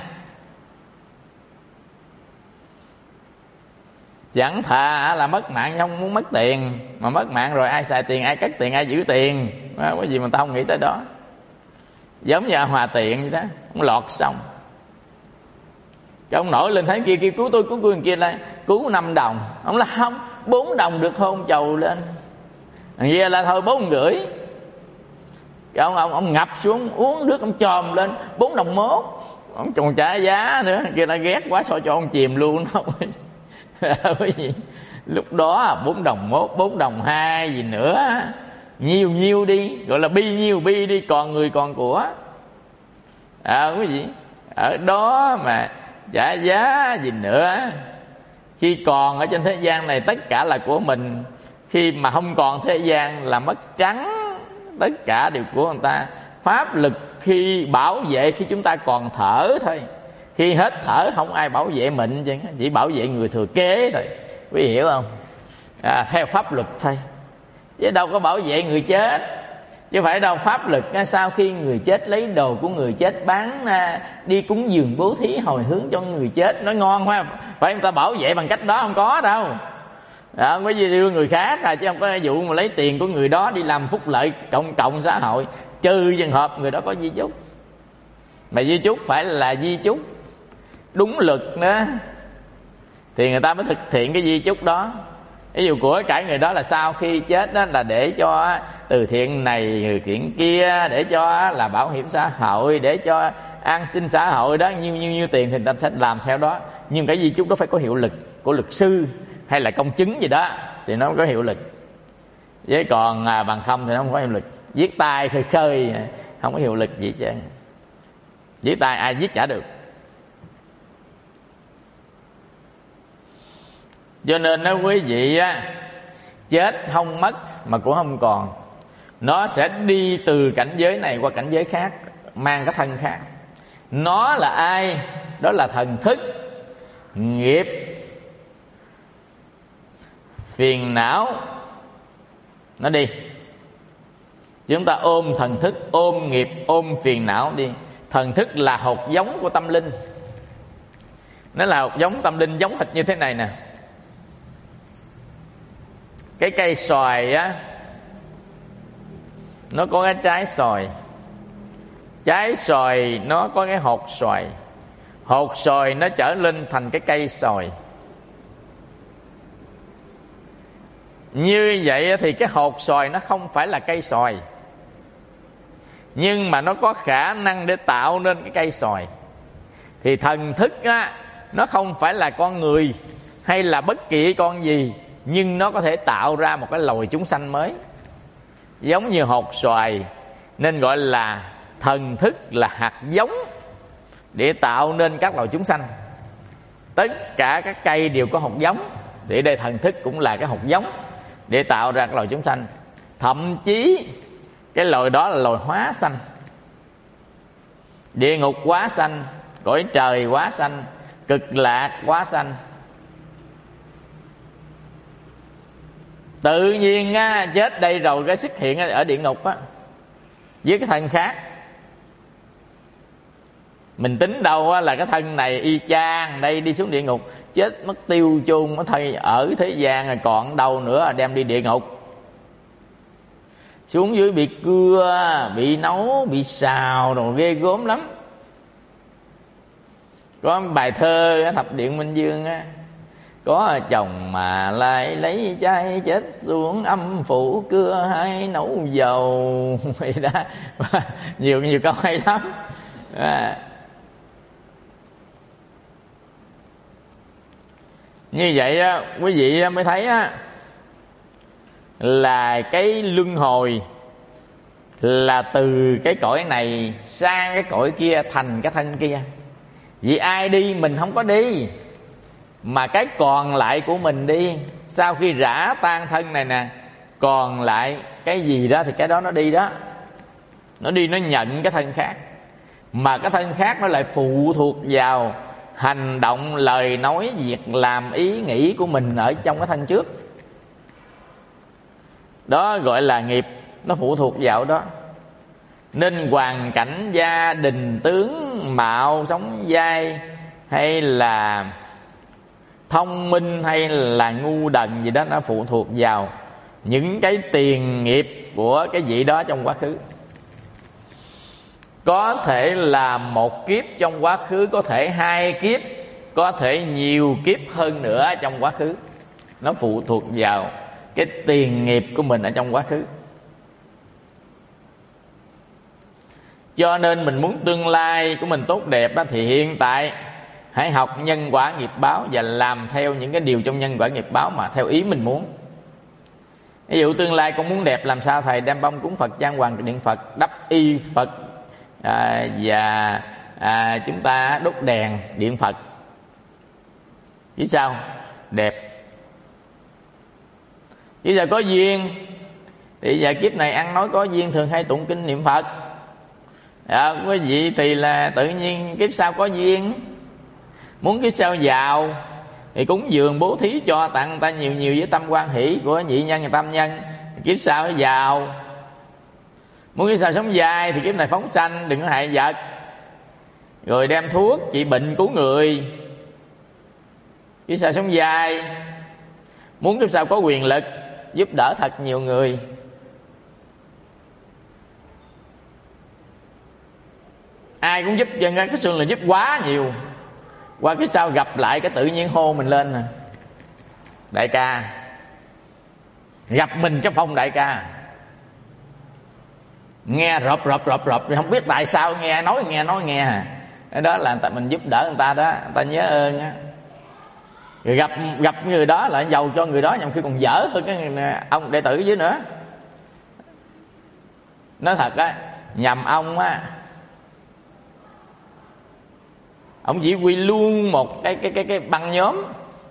Chẳng thà là mất mạng không muốn mất tiền, mà mất mạng rồi ai xài tiền, ai cất tiền, ai giữ tiền. Không có gì mà tao không nghĩ tới đó. Giống như Hòa Tiện vậy đó, ông lọt xong cái ông nổi lên thấy kia kia cứu tôi, cứu tôi kia là cứu năm đồng. Ông là không, bốn đồng được thôi, ông chầu lên. Vậy là thôi bốn rưỡi. Cái ông, ông, ông ngập xuống uống nước, ông chòm lên bốn đồng mốt. Ông còn trả giá nữa, kia là ghét quá sao cho ông chìm luôn thôi. Cái gì lúc đó bốn đồng mốt, bốn đồng hai gì nữa, nhiều nhiêu đi, gọi là bi nhiêu bi đi, còn người còn của. À, cái gì ở đó mà trả giá gì nữa. Khi còn ở trên thế gian này tất cả là của mình, khi mà không còn thế gian là mất trắng, tất cả đều của người ta. Pháp lực khi bảo vệ khi chúng ta còn thở thôi, khi hết thở không ai bảo vệ mình chứ, chỉ bảo vệ người thừa kế thôi. Quý hiểu không? À, theo pháp luật thôi, chứ đâu có bảo vệ người chết. Chứ phải đâu, pháp lực sau khi người chết lấy đồ của người chết bán đi cúng dường bố thí hồi hướng cho người chết, nó ngon quá, phải người ta bảo vệ bằng cách đó, không có đâu. Đó, mới đưa người khác à, chứ không có vụ mà lấy tiền của người đó đi làm phúc lợi cộng cộng xã hội, trừ trường hợp người đó có di chúc. Mà di chúc phải là di chúc đúng luật nữa thì người ta mới thực hiện cái di chúc đó. Ví dụ của cải người đó là sau khi chết đó là để cho từ thiện này người thiện kia, để cho là bảo hiểm xã hội, để cho an sinh xã hội đó, nhiêu nhiêu nhiêu tiền thì người ta sẽ làm theo đó. Nhưng cái di chúc đó phải có hiệu lực của luật sư hay là công chứng gì đó thì nó có hiệu lực. Với còn à, bằng không thì nó không có hiệu lực. Viết tay khơi khơi không có hiệu lực gì chứ. Viết tay ai viết chả được. Cho nên đó quý vị á, chết không mất mà cũng không còn. Nó sẽ đi từ cảnh giới này qua cảnh giới khác, mang cái thân khác. Nó là ai? Đó là thần thức, nghiệp, phiền não. Nó đi. Chúng ta ôm thần thức, ôm nghiệp, ôm phiền não đi. Thần thức là hột giống của tâm linh. Nó là hột giống tâm linh, giống hệt như thế này nè. Cái cây xoài á, nó có cái trái xoài. Trái xoài nó có cái hột xoài. Hột xoài nó trở lên thành cái cây xoài. Như vậy thì cái hột xoài nó không phải là cây xoài, nhưng mà nó có khả năng để tạo nên cái cây xoài. Thì thần thức á, nó không phải là con người hay là bất kỳ con gì, nhưng nó có thể tạo ra một cái loài chúng sanh mới, giống như hột xoài. Nên gọi là thần thức là hạt giống để tạo nên các loài chúng sanh. Tất cả các cây đều có hột giống, thì đây thần thức cũng là cái hột giống để tạo ra các loài chúng sanh. Thậm chí cái loài đó là loài hóa sanh. Địa ngục hóa sanh, cõi trời hóa sanh, cực lạc hóa sanh. Tự nhiên á, chết đây rồi cái xuất hiện ở địa ngục á, với cái thân khác. Mình tính đâu á, là cái thân này y chang đây đi xuống địa ngục, chết mất tiêu chôn, nó thay ở thế gian rồi còn đâu nữa, đem đi địa ngục. Xuống dưới bị cưa, bị nấu, bị xào rồi ghê gớm lắm. Có bài thơ Thập Điện Minh Dương á, có chồng mà lại lấy chai chết xuống âm phủ cưa hay nấu dầu. Vậy đó, nhiều nhiều câu hay lắm. À, như vậy á, quý vị mới thấy á, là cái luân hồi là từ cái cõi này sang cái cõi kia thành cái thân kia. Vì ai đi mình không có đi, mà cái còn lại của mình đi. Sau khi rã tan thân này nè, còn lại cái gì đó thì cái đó nó đi đó. Nó đi nó nhận cái thân khác. Mà cái thân khác nó lại phụ thuộc vào hành động, lời nói, việc làm, ý nghĩ của mình ở trong cái thân trước. Đó gọi là nghiệp, nó phụ thuộc vào đó. Nên hoàn cảnh gia đình, tướng mạo, sống dai, hay là thông minh hay là ngu đần gì đó, nó phụ thuộc vào những cái tiền nghiệp của cái vị đó trong quá khứ. Có thể là một kiếp trong quá khứ, có thể hai kiếp, có thể nhiều kiếp hơn nữa trong quá khứ. Nó phụ thuộc vào cái tiền nghiệp của mình ở trong quá khứ. Cho nên mình muốn tương lai của mình tốt đẹp đó, thì hiện tại hãy học nhân quả nghiệp báo và làm theo những cái điều trong nhân quả nghiệp báo mà theo ý mình muốn. Ví dụ tương lai con muốn đẹp làm sao? Thầy đem bông cúng Phật, trang hoàng điện Phật, đắp y Phật, à, và à, chúng ta đốt đèn điện Phật. Chứ sao? đẹp. Bây giờ có duyên thì giờ kiếp này ăn nói có duyên, thường hay tụng kinh niệm Phật. À, quý vị thì là tự nhiên kiếp sau có duyên, muốn kiếp sau giàu thì cúng dường bố thí cho tặng người ta nhiều nhiều với tâm quan hỷ của nhị nhân và tam nhân, kiếp sau giàu. Muốn kiếp sau sống dài thì kiếp này phóng sanh, đừng có hại vật, rồi đem thuốc trị bệnh cứu người, kiếp sau sống dài. Muốn kiếp sau có quyền lực, giúp đỡ thật nhiều người. Ai cũng giúp, cho nên cái xương là giúp quá nhiều. Qua cái sau gặp lại cái tự nhiên hô mình lên nè, đại ca. Gặp mình cái phong đại ca, nghe rộp rộp rộp rộp, không biết tại sao nghe nói nghe nói nghe à. Cái đó là tại mình giúp đỡ người ta đó, người ta nhớ ơn á. Rồi gặp gặp người đó là giàu cho người đó, nhằm khi còn dở hơn cái ông đệ tử dưới nữa. Nói thật á, nhằm ông á, ông chỉ quy luôn một cái cái cái cái băng nhóm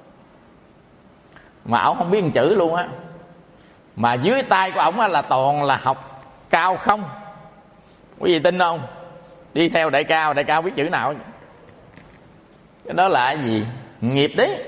mà ông không biết một chữ luôn á, mà dưới tay của ông á là toàn là học cao không. Quý vị tin không? Đi theo đại cao, đại cao biết chữ nào. Cái đó là cái gì? Nghiệp đấy.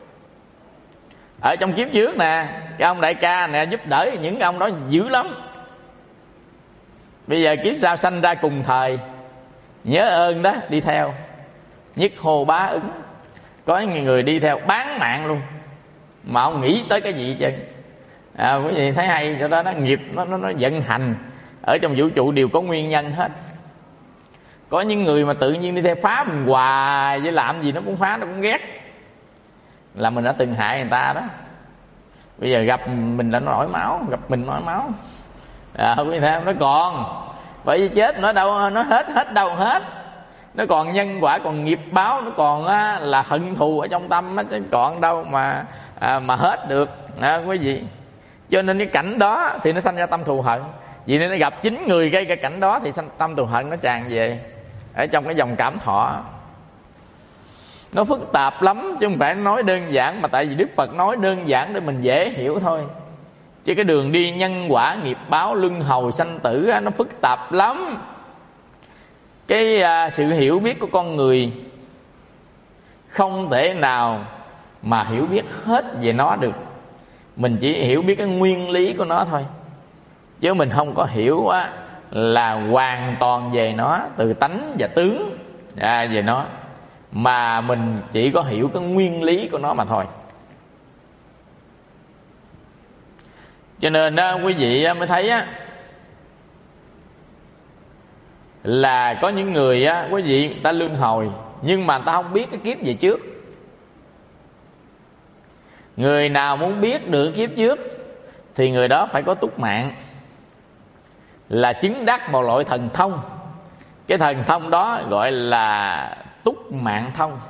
Ở trong kiếp trước nè, cái ông đại ca nè giúp đỡ những ông đó dữ lắm. Bây giờ kiếp sau sanh ra cùng thời, nhớ ơn đó, đi theo nhất hô bá ứng. Có những người đi theo bán mạng luôn mà không nghĩ tới cái gì chứ. À, quý vị thấy hay cho đó, nó nghiệp nó, nó nó vận hành ở trong vũ trụ đều có nguyên nhân hết. Có những người mà tự nhiên đi theo phá mình hoài, với làm gì nó cũng phá, nó cũng ghét, là mình đã từng hại người ta đó. Bây giờ gặp mình là nó nổi máu, gặp mình nổi máu. À, quý vị thấy nó còn, bởi vì chết nó đâu, nó hết hết đâu hết. Nó còn nhân quả, còn nghiệp báo, nó còn á, là hận thù ở trong tâm á, chứ còn đâu mà à, mà hết được à, quý vị. Cho nên cái cảnh đó thì nó sanh ra tâm thù hận. Vì nên nó gặp chính người gây cái cảnh đó thì sanh tâm thù hận nó tràn về ở trong cái dòng cảm thọ. Nó phức tạp lắm chứ không phải nói đơn giản, mà tại vì Đức Phật nói đơn giản để mình dễ hiểu thôi. Chứ cái đường đi nhân quả nghiệp báo luân hồi sanh tử á, nó phức tạp lắm. Cái à, sự hiểu biết của con người không thể nào mà hiểu biết hết về nó được. Mình chỉ hiểu biết cái nguyên lý của nó thôi, chứ mình không có hiểu á, là hoàn toàn về nó, từ tánh và tướng à, về nó. Mà mình chỉ có hiểu cái nguyên lý của nó mà thôi. Cho nên á, quý vị á, mới thấy á, là có những người á, quý vị người ta luân hồi nhưng mà người ta không biết cái kiếp về trước. Người nào muốn biết được kiếp trước thì người đó phải có túc mạng, là chứng đắc một loại thần thông. Cái thần thông đó gọi là túc mạng thông.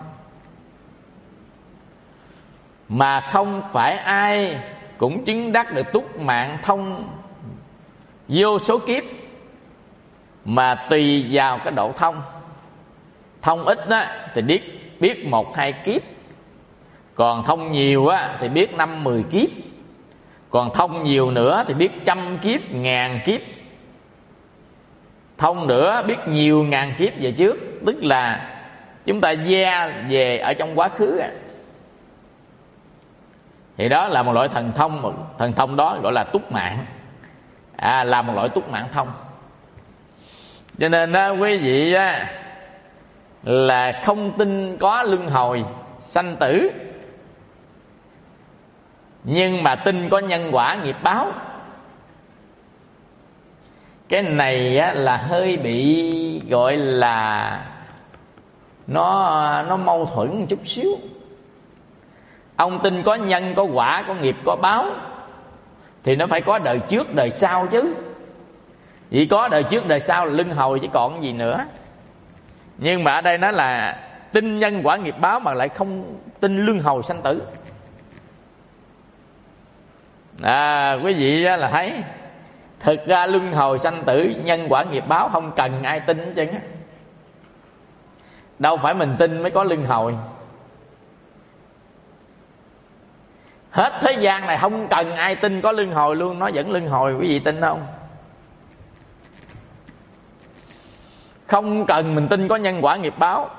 Mà không phải ai cũng chứng đắc được túc mạng thông vô số kiếp, mà tùy vào cái độ thông. Thông ít á, thì biết biết một hai kiếp, còn thông nhiều á, thì biết năm mười kiếp, còn thông nhiều nữa thì biết trăm kiếp, ngàn kiếp. Thông nữa biết nhiều ngàn kiếp về trước, tức là chúng ta gia về ở trong quá khứ á. Thì đó là một loại thần thông. Thần thông đó gọi là túc mạng, à, là một loại túc mạng thông. Cho nên đó, quý vị á, là không tin có luân hồi sanh tử, nhưng mà tin có nhân quả nghiệp báo. Cái này á, là hơi bị gọi là nó nó mâu thuẫn một chút xíu. Ông tin có nhân, có quả, có nghiệp, có báo thì nó phải có đời trước, đời sau chứ. Vì có đời trước, đời sau là luân hồi chứ còn gì nữa. Nhưng mà ở đây nó là tin nhân quả nghiệp báo mà lại không tin luân hồi sanh tử. À, quý vị là thấy thực ra luân hồi sanh tử, nhân quả nghiệp báo không cần ai tin hết trơn á. Đâu phải mình tin mới có luân hồi. Hết thế gian này không cần ai tin có luân hồi luôn, nó vẫn luân hồi. Quý vị tin không? Không cần mình tin có nhân quả nghiệp báo,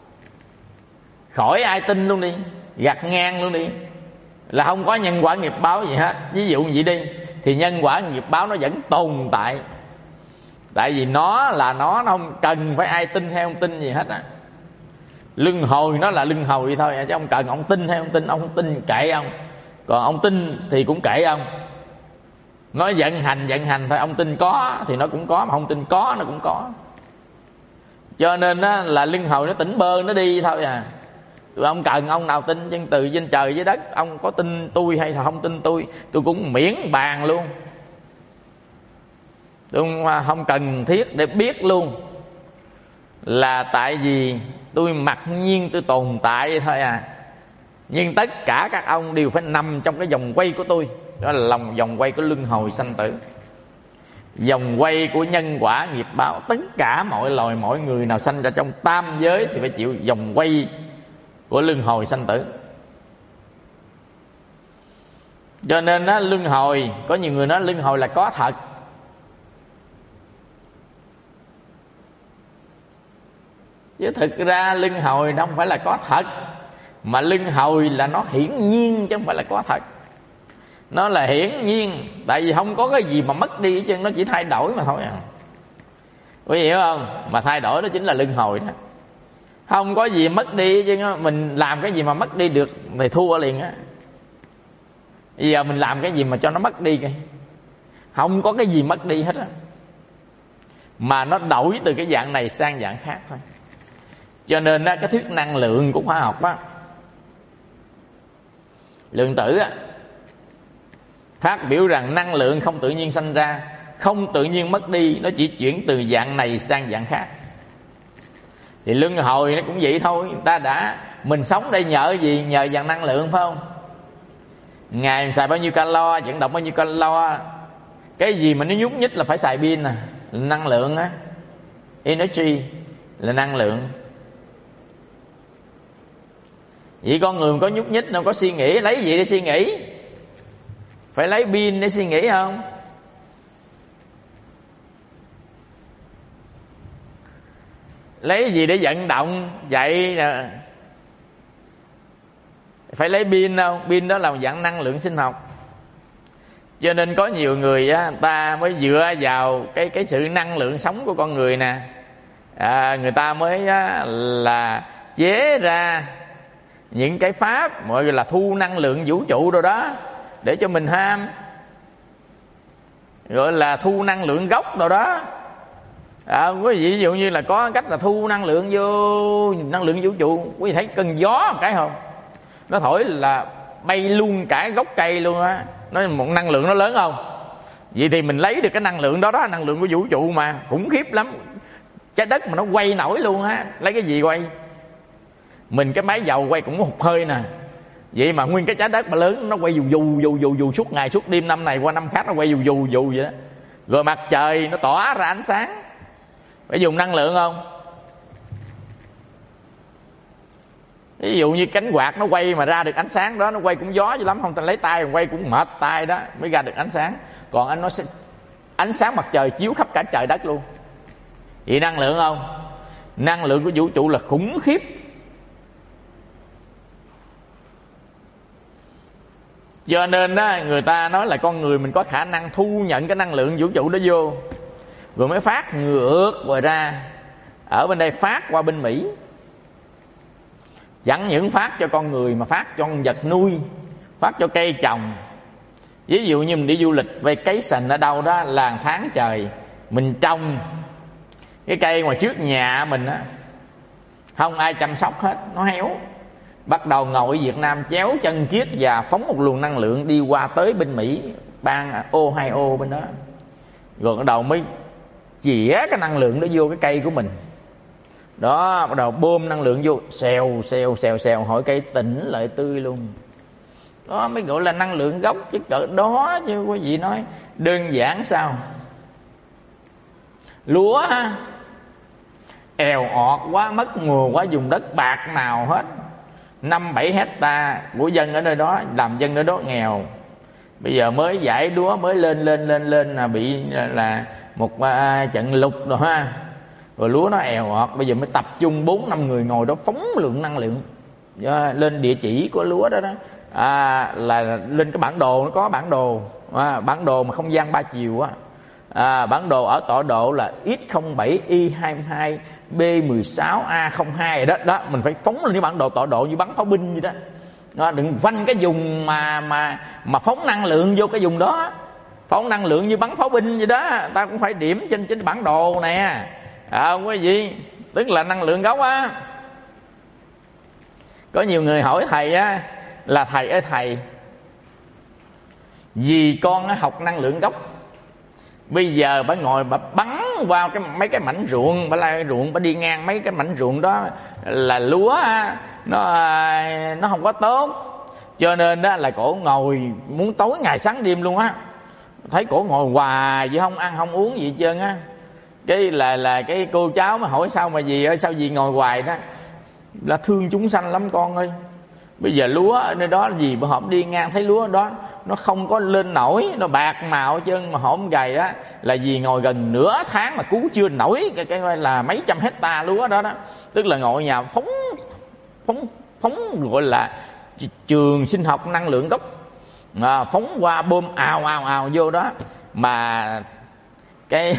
khỏi ai tin luôn đi, gạt ngang luôn đi, là không có nhân quả nghiệp báo gì hết. Ví dụ như vậy đi, thì nhân quả nghiệp báo nó vẫn tồn tại. Tại vì nó là nó, nó không cần phải ai tin hay không tin gì hết á. Luân hồi nó là luân hồi thôi, chứ không cần ông tin hay không tin. Ông không tin kệ ông, còn ông tin thì cũng kệ ông. Nó vận hành vận hành thôi. Ông tin có thì nó cũng có, mà không tin có nó cũng có. Cho nên á, là luân hồi nó tỉnh bơ nó đi thôi à. Tụi ông cần ông nào tin chân từ trên trời dưới đất, ông có tin tôi hay là không tin tôi, tôi cũng miễn bàn luôn. Tôi không cần thiết để biết luôn, là tại vì tôi mặc nhiên tôi tồn tại vậy thôi à. Nhưng tất cả các ông đều phải nằm trong cái vòng quay của tôi. Đó là lòng vòng quay của luân hồi sanh tử, vòng quay của nhân quả nghiệp báo. Tất cả mọi loài mọi người nào sanh ra trong tam giới thì phải chịu vòng quay của luân hồi sanh tử. Cho nên á, luân hồi, có nhiều người nói luân hồi là có thật. Chứ thực ra luân hồi nó không phải là có thật, mà luân hồi là nó hiển nhiên chứ không phải là có thật. Nó là hiển nhiên, tại vì không có cái gì mà mất đi hết trơn, nó chỉ thay đổi mà thôi à. Quý vị hiểu không? Mà thay đổi đó chính là luân hồi đó. Không có gì mất đi chứ, mình làm cái gì mà mất đi được thì thua liền á. Bây giờ mình làm cái gì mà cho nó mất đi kìa? Không có cái gì mất đi hết á, mà nó đổi từ cái dạng này sang dạng khác thôi. Cho nên đó, cái thuyết năng lượng của khoa học á, lượng tử á, phát biểu rằng năng lượng không tự nhiên sanh ra, không tự nhiên mất đi, nó chỉ chuyển từ dạng này sang dạng khác. Thì luân hồi nó cũng vậy thôi. Người ta đã, mình sống đây nhờ gì? Nhờ dạng năng lượng phải không? Ngày mình xài bao nhiêu calo, vận động bao nhiêu calo. Cái gì mà nó nhúc nhích là phải xài pin à, năng lượng á. Energy là năng lượng. Vậy con người có nhúc nhích đâu, có suy nghĩ, lấy gì để suy nghĩ? Phải lấy pin để suy nghĩ không? Lấy gì để vận động vậy? Phải lấy pin đâu? Pin đó là dạng năng lượng sinh học. Cho nên có nhiều người á, ta mới dựa vào cái cái sự năng lượng sống của con người nè, à, người ta mới á, là chế ra những cái pháp gọi là thu năng lượng vũ trụ rồi đó, để cho mình ham, gọi là thu năng lượng gốc rồi đó. À, quý vị ví dụ như là có cách là thu năng lượng vô năng lượng vũ trụ. Quý vị thấy cơn gió một cái không? Nó thổi là bay luôn cả gốc cây luôn á. Nó một năng lượng nó lớn không? Vậy thì mình lấy được cái năng lượng đó đó, năng lượng của vũ trụ mà khủng khiếp lắm. Trái đất mà nó quay nổi luôn á, lấy cái gì quay? Mình cái máy dầu quay cũng có hụt hơi nè. Vậy mà nguyên cái trái đất mà lớn, nó quay dù dù dù dù dù suốt ngày suốt đêm, năm này qua năm khác nó quay dù dù dù vậy đó. Rồi mặt trời nó tỏa ra ánh sáng, phải dùng năng lượng không? Ví dụ như cánh quạt nó quay mà ra được ánh sáng đó, nó quay cũng gió dữ lắm, không ta lấy tay quay cũng mệt tay đó mới ra được ánh sáng. Còn anh nó sẽ ánh sáng mặt trời chiếu khắp cả trời đất luôn. Vậy năng lượng không? Năng lượng của vũ trụ là khủng khiếp. Cho nên đó, người ta nói là con người mình có khả năng thu nhận cái năng lượng vũ trụ đó vô, rồi mới phát ngược rồi ra. Ở bên đây phát qua bên Mỹ, chẳng những phát cho con người mà phát cho con vật nuôi, phát cho cây trồng. Ví dụ như mình đi du lịch vacation ở đâu đó là tháng trời, mình trồng cái cây ngoài trước nhà mình á, không ai chăm sóc hết, nó héo. Bắt đầu ngồi ở Việt Nam chéo chân kiết và phóng một luồng năng lượng đi qua tới bên Mỹ, bang Ohio bên đó, rồi bắt đầu mới chĩa cái năng lượng đó vô cái cây của mình đó, bắt đầu bơm năng lượng vô, xèo xèo xèo xèo, hỏi cây tỉnh lại tươi luôn. Đó mới gọi là năng lượng gốc chứ cỡ đó chứ quý vị nói đơn giản sao? Lúa èo ọt quá, mất mùa quá, dùng đất bạc nào hết, năm bảy hecta của dân ở nơi đó, làm dân ở đó nghèo. Bây giờ mới giải lúa mới lên lên lên lên là bị là một uh, trận lụt rồi ha, rồi lúa nó èo ọt. Bây giờ mới tập trung bốn năm người ngồi đó phóng lượng năng lượng uh, lên địa chỉ của lúa đó đó, à, là lên cái bản đồ. Nó có bản đồ, à, bản đồ mà không gian ba chiều á, à, bản đồ ở tọa độ là X không bảy Y hai mươi hai B mười sáu A không hai đó đó. Mình phải phóng lên cái bản đồ tọa độ như bắn pháo binh vậy đó. Đó, đừng quanh cái vùng mà mà mà phóng năng lượng vô cái vùng đó, phóng năng lượng như bắn pháo binh vậy đó. Ta cũng phải điểm trên trên bản đồ nè, à, không có gì, tức là năng lượng gốc á. Có nhiều người hỏi thầy á là thầy ơi thầy, vì con á, học năng lượng gốc, bây giờ bà ngồi bà bắn vào cái mấy cái mảnh ruộng, bà lai ruộng bà đi ngang mấy cái mảnh ruộng đó là lúa á, nó nó không có tốt, cho nên đó là cổ ngồi muốn tối ngày sáng đêm luôn á. Thấy cổ ngồi hoài chứ không ăn không uống gì hết trơn á. Cái là là cái cô cháu mà hỏi sao mà gì ơi, sao gì ngồi hoài đó, là thương chúng sanh lắm con ơi. Bây giờ lúa ở nơi đó gì mà hổm đi ngang thấy lúa đó nó không có lên nổi, nó bạc màu hết trơn, mà hổm gầy đó là vì ngồi gần nửa tháng mà cứu chưa nổi cái cái là mấy trăm hecta lúa đó đó. Tức là ngồi nhà phóng phóng phóng gọi là trường sinh học năng lượng gốc, à, phóng qua bơm ào ào ào vô đó. Mà cái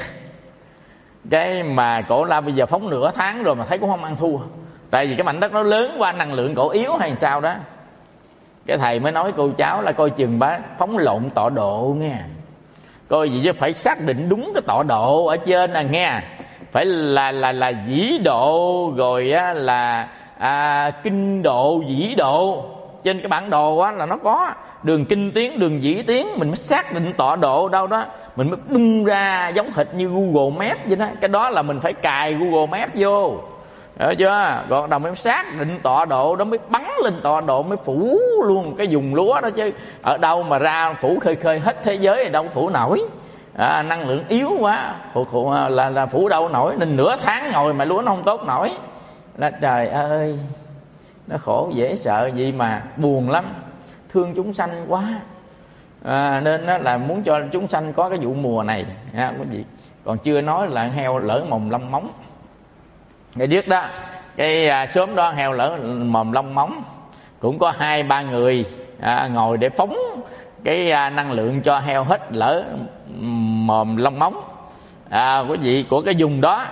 cái mà cổ la bây giờ phóng nửa tháng rồi mà thấy cũng không ăn thua, tại vì cái mảnh đất nó lớn qua, năng lượng cổ yếu hay sao đó. Cái thầy mới nói cô cháu là coi chừng bá phóng lộn tọa độ nghe, coi gì chứ phải xác định đúng cái tọa độ ở trên nè nghe, phải là là là vĩ độ rồi á, là à, kinh độ vĩ độ. Trên cái bản đồ á là nó có đường kinh tiến, đường vĩ tiến, mình mới xác định tọa độ đâu đó, mình mới bung ra giống hệt như Google Maps vậy đó. Cái đó là mình phải cài Google Maps vô, hiểu chưa? Còn đồng mới xác định tọa độ đó, mới bắn lên tọa độ, mới phủ luôn cái vùng lúa đó. Chứ ở đâu mà ra phủ khơi khơi hết thế giới thì đâu phủ nổi, à, năng lượng yếu quá, phủ, phủ, là, là phủ đâu nổi. Nên nửa tháng ngồi mà lúa nó không tốt nổi. Là trời ơi, nó khổ dễ sợ gì mà buồn lắm, thương chúng sanh quá, à, nên đó là muốn cho chúng sanh có cái vụ mùa này ha, quý vị. Còn chưa nói là heo lỡ mồm lông móng. Để biết đó, cái à, sớm đó heo lỡ mồm lông móng cũng có hai ba người à, ngồi để phóng cái à, năng lượng cho heo hết lỡ mồm lông móng, à, quý vị, của cái vùng đó.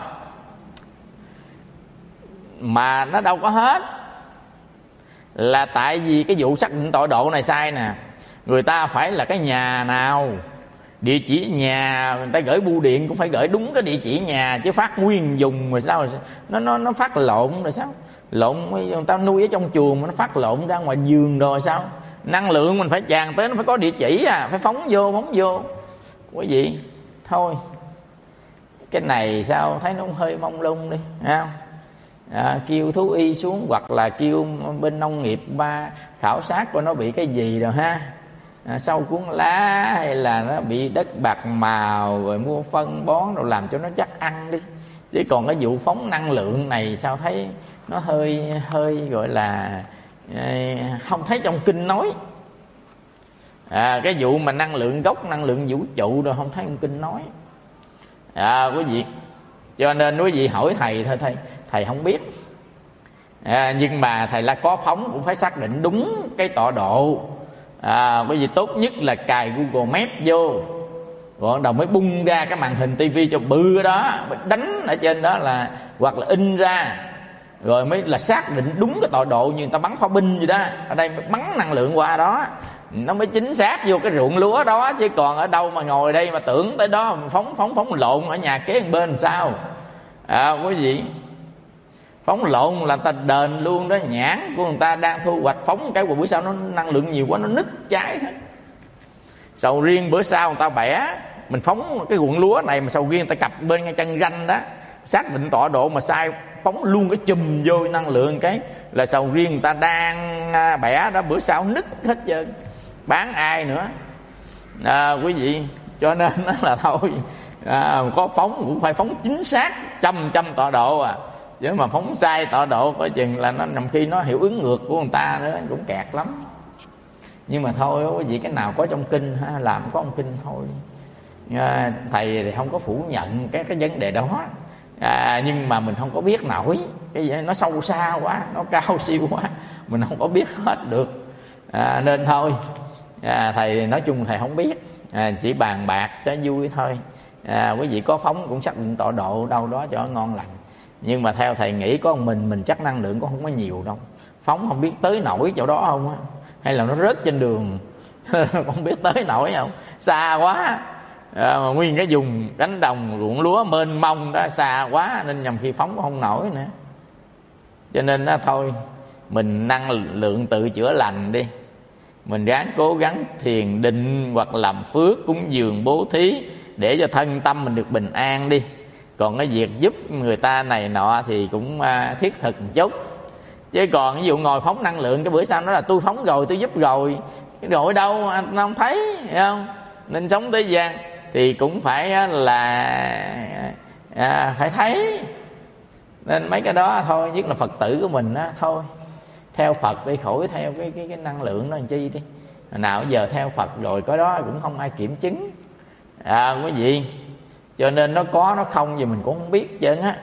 Mà nó đâu có hết, là tại vì cái vụ xác định tọa độ này sai nè. Người ta phải là cái nhà nào, địa chỉ nhà người ta gửi bưu điện cũng phải gửi đúng cái địa chỉ nhà, chứ phát nguyên vùng rồi sao, nó nó nó phát lộn rồi sao? Lộn người ta nuôi ở trong chuồng mà nó phát lộn ra ngoài vườn rồi sao? Năng lượng mình phải tràn tới, nó phải có địa chỉ à, phải phóng vô phóng vô. Quý vị, thôi cái này sao thấy nó hơi mông lung đi, thấy không? À, kêu thú y xuống hoặc là kêu bên nông nghiệp ba khảo sát coi nó bị cái gì rồi ha, à, sâu cuốn lá hay là nó bị đất bạc màu, rồi mua phân bón rồi làm cho nó chắc ăn đi. Chứ còn cái vụ phóng năng lượng này sao thấy nó hơi hơi gọi là không thấy trong kinh nói. À, cái vụ mà năng lượng gốc, năng lượng vũ trụ rồi không thấy trong kinh nói, à, quý vị. Cho nên quý vị hỏi thầy thôi, thầy thầy không biết, à, nhưng mà thầy là có phóng cũng phải xác định đúng cái tọa độ, à, bởi vì tốt nhất là cài Google Maps vô, rồi đầu mới bung ra cái màn hình tivi cho bự ở đó, mới đánh ở trên đó là, hoặc là in ra, rồi mới là xác định đúng cái tọa độ như người ta bắn pháo binh vậy đó. Ở đây mới bắn năng lượng qua đó, nó mới chính xác vô cái ruộng lúa đó. Chứ còn ở đâu mà ngồi đây mà tưởng tới đó phóng phóng phóng lộn ở nhà kế bên làm sao, à, quý vị. Phóng lộn là người ta đền luôn đó. Nhãn của người ta đang thu hoạch, phóng cái buổi sau nó năng lượng nhiều quá nó nứt trái hết. Sầu riêng bữa sau người ta bẻ, mình phóng cái ruộng lúa này mà sầu riêng người ta cặp bên ngay chân ranh đó, xác định tọa độ mà sai, phóng luôn cái chùm vô năng lượng, cái là sầu riêng người ta đang bẻ đó, bữa sau nứt hết trơn, bán ai nữa, à, quý vị. Cho nên đó là thôi, à, có phóng cũng phải phóng chính xác trăm trăm tọa độ à, Chứ mà phóng sai tọa độ coi chừng là nó nằm khi nó hiệu ứng ngược của người ta nữa cũng kẹt lắm. Nhưng mà thôi quý vị, cái nào có trong kinh ha, làm có trong kinh thôi. À, thầy thì không có phủ nhận cái cái vấn đề đó, à, nhưng mà mình không có biết nổi, cái gì nó sâu xa quá, nó cao siêu quá, mình không có biết hết được, à, nên thôi, à, thầy nói chung thầy không biết, à, chỉ bàn bạc cho vui thôi. À, quý vị có phóng cũng xác định tọa độ đâu đó cho ngon lành. Nhưng mà theo thầy nghĩ có mình mình chắc năng lượng cũng không có nhiều đâu, phóng không biết tới nổi chỗ đó không á, hay là nó rớt trên đường không biết tới nổi không, xa quá. À, mà nguyên cái vùng cánh đồng ruộng lúa mênh mông đó, xa quá nên nhầm khi phóng cũng không nổi nữa. Cho nên đó thôi, mình năng lượng tự chữa lành đi, mình ráng cố gắng thiền định hoặc làm phước cúng dường bố thí để cho thân tâm mình được bình an đi. Còn cái việc giúp người ta này nọ thì cũng thiết thực một chút. Chứ còn ví dụ ngồi phóng năng lượng cái bữa sau nói là tôi phóng rồi, tôi giúp rồi, cái rồi đâu anh không thấy, hiểu không? Nên sống thế gian thì cũng phải là à, phải thấy. Nên mấy cái đó thôi, nhất là Phật tử của mình đó, thôi theo Phật đi, khỏi theo cái cái cái năng lượng đó làm chi đi. Nào giờ theo Phật rồi có đó cũng không ai kiểm chứng, à, quý vị. Cho nên nó có nó không gì mình cũng không biết chứ á.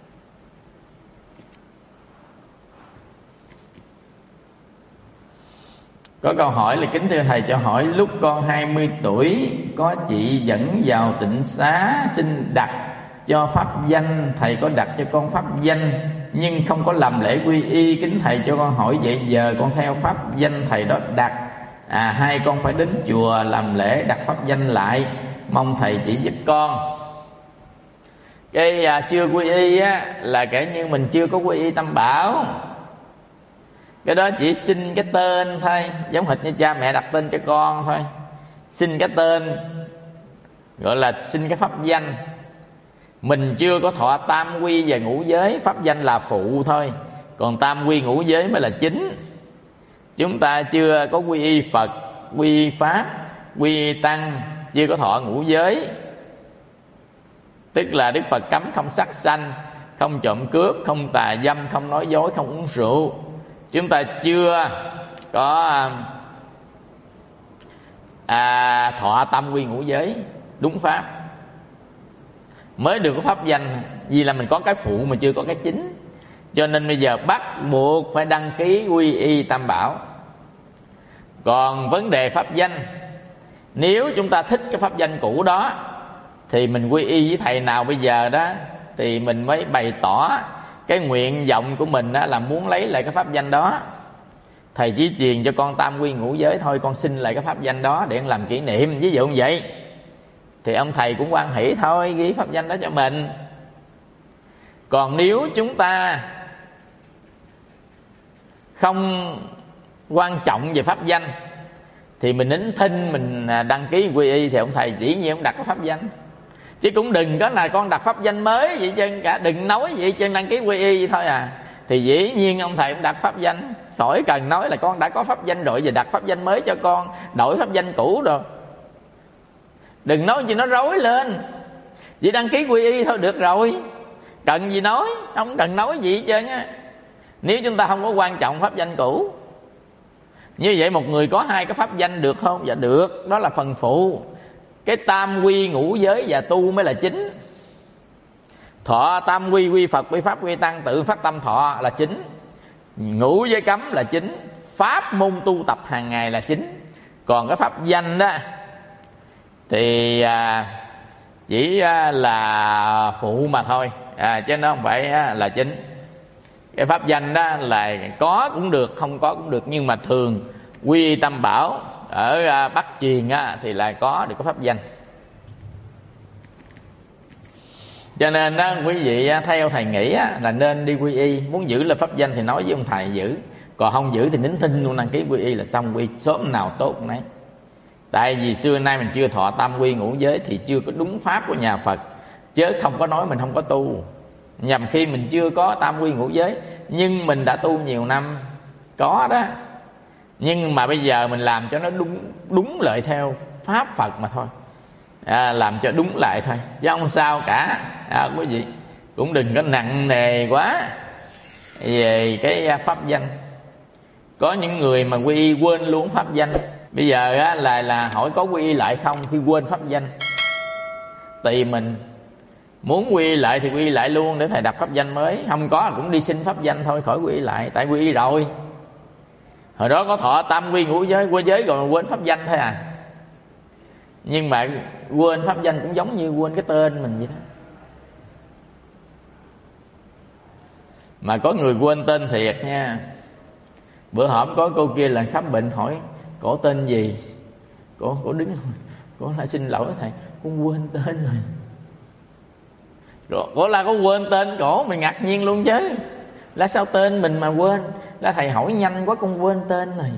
Có câu hỏi là: kính thưa thầy cho hỏi, lúc con hai mươi tuổi có chị dẫn vào tịnh xá xin đặt cho pháp danh, thầy có đặt cho con pháp danh nhưng không có làm lễ quy y. Kính thầy cho con hỏi vậy giờ con theo pháp danh thầy đó đặt, à hai con phải đến chùa làm lễ đặt pháp danh lại, mong thầy chỉ giúp con. Cái à, chưa quy y á là kể như mình chưa có quy y Tam Bảo. Cái đó chỉ xin cái tên thôi, giống hệt như cha mẹ đặt tên cho con thôi. Xin cái tên, gọi là xin cái pháp danh. Mình chưa có thọ tam quy và ngũ giới, pháp danh là phụ thôi, còn tam quy ngũ giới mới là chính. Chúng ta chưa có quy y Phật, quy y Pháp, quy y Tăng, chưa có thọ ngũ giới. Tức là Đức Phật cấm không sát sanh, không trộm cướp, không tà dâm, không nói dối, không uống rượu. Chúng ta chưa có à, thọ tam quy ngũ giới đúng pháp, mới được có pháp danh. Vì là mình có cái phụ mà chưa có cái chính, cho nên bây giờ bắt buộc phải đăng ký quy y Tam Bảo. Còn vấn đề pháp danh, nếu chúng ta thích cái pháp danh cũ đó thì mình quy y với thầy nào bây giờ đó thì mình mới bày tỏ cái nguyện vọng của mình đó là muốn lấy lại cái pháp danh đó. Thầy chỉ truyền cho con tam quy ngũ giới thôi, con xin lại cái pháp danh đó để làm kỷ niệm, ví dụ như vậy. Thì ông thầy cũng hoan hỷ thôi, ghi pháp danh đó cho mình. Còn nếu chúng ta không quan trọng về pháp danh thì mình nín thinh mình đăng ký quy y thì ông thầy dĩ nhiên ông đặt cái pháp danh. Chứ cũng đừng có là con đặt pháp danh mới vậy chứ cả, đừng nói vậy chứ đăng ký quy y thôi à. Thì dĩ nhiên ông thầy cũng đặt pháp danh, khỏi cần nói là con đã có pháp danh rồi giờ đặt pháp danh mới cho con, đổi pháp danh cũ rồi. Đừng nói gì nó rối lên, chỉ đăng ký quy y thôi được rồi, cần gì nói, không cần nói gì hết trơn á. Nếu chúng ta không có quan trọng pháp danh cũ. Như vậy một người có hai cái pháp danh được không? Dạ được, đó là phần phụ. Cái tam quy ngũ giới và tu mới là chính. Thọ tam quy, quy Phật, quy Pháp, quy Tăng, tự phát tâm thọ là chính. Ngũ giới cấm là chính. Pháp môn tu tập hàng ngày là chính. Còn cái pháp danh đó thì à, chỉ à, là phụ mà thôi, à, chứ nó không phải à, là chính. Cái pháp danh đó là có cũng được, không có cũng được. Nhưng mà thường quy Tam Bảo ở à, Bắc Truyền á, thì là có được cái pháp danh. Cho nên đó quý vị theo thầy nghĩ á, là nên đi quy y. Muốn giữ là pháp danh thì nói với ông thầy giữ, còn không giữ thì nín thinh luôn đăng ký quy y là xong, quy sớm nào tốt nấy. Tại vì xưa nay mình chưa thọ tam quy ngũ giới thì chưa có đúng pháp của nhà Phật, chứ không có nói mình không có tu. Nhằm khi mình chưa có tam quy ngũ giới nhưng mình đã tu nhiều năm, có đó. Nhưng mà bây giờ mình làm cho nó đúng đúng lợi theo pháp Phật mà thôi, à, làm cho đúng lại thôi chứ không sao cả, à, quý vị. cũng đừng có nặng nề quá về cái pháp danh. Có những người mà quy y quên luôn pháp danh. Bây giờ á, là là hỏi có quy y lại không khi quên pháp danh. Tùy mình, muốn quy y lại thì quy y lại luôn để thầy đặt pháp danh mới, không có cũng đi xin pháp danh thôi, khỏi quy y lại, tại quy y rồi. Hồi đó có thọ tam quy ngũ giới, qua giới rồi mà quên pháp danh thôi à. Nhưng mà quên pháp danh cũng giống như quên cái tên mình vậy đó. Mà có người quên tên thiệt nha. Bữa hổm có cô kia là khám bệnh hỏi cổ tên gì, cổ cổ đứng cổ lại xin lỗi thầy, con quên tên rồi. Rồi cổ là có quên tên cổ, mình ngạc nhiên luôn chứ. Là sao tên mình mà quên? Là thầy hỏi nhanh quá con quên tên rồi.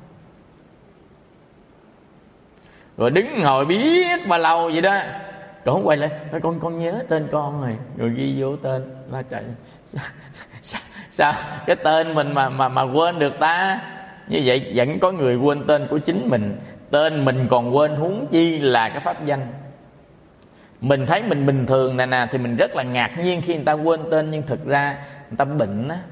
Rồi đứng ngồi biết bao lâu vậy đó. Cổ quay lại, con con nhớ tên con rồi, rồi ghi vô tên. Là trời, sao, sao cái tên mình mà mà mà quên được ta? Như vậy vẫn có người quên tên của chính mình. Tên mình còn quên, huống chi là cái pháp danh. Mình thấy mình bình thường nè nè thì mình rất là ngạc nhiên khi người ta quên tên, nhưng thực ra người ta bệnh á,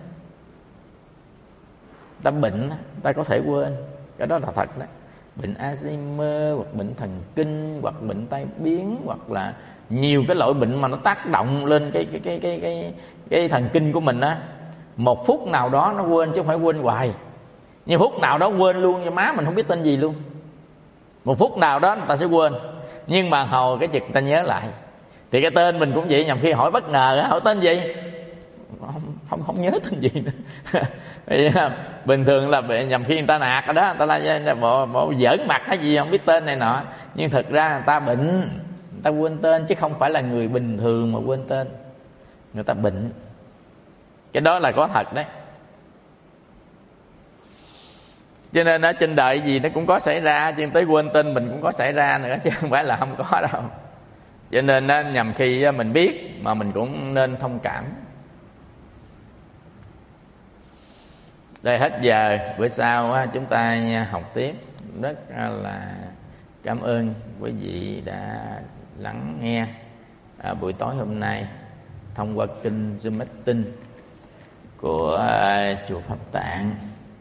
người ta bệnh á, người ta có thể quên. Cái đó là thật đó. Bệnh Alzheimer hoặc bệnh thần kinh hoặc bệnh tai biến hoặc là nhiều cái loại bệnh mà nó tác động lên cái cái cái cái cái, cái thần kinh của mình á. Một phút nào đó nó quên chứ không phải quên hoài. Nhưng phút nào đó quên luôn, cho má mình không biết tên gì luôn. Một phút nào đó người ta sẽ quên, nhưng mà hồi cái chực người ta nhớ lại. Thì cái tên mình cũng vậy, nhằm khi hỏi bất ngờ hỏi tên gì không không, không nhớ tên gì nữa. Bình thường là nhằm khi người ta nạt rồi đó, người ta là bộ, bộ giỡn mặt hay gì không biết tên này nọ, nhưng thực ra người ta bệnh, người ta quên tên, chứ không phải là người bình thường mà quên tên. Người ta bệnh. Cái đó là có thật đấy. Cho nên ở trên đời gì nó cũng có xảy ra, chứ tới quên tên mình cũng có xảy ra nữa, chứ không phải là không có đâu. Cho nên đó, nhằm khi mình biết mà mình cũng nên thông cảm. Đây hết giờ, bữa sau chúng ta học tiếp. Rất là cảm ơn quý vị đã lắng nghe à, buổi tối hôm nay thông qua kênh Zoom Meeting của à, chùa Pháp Tạng.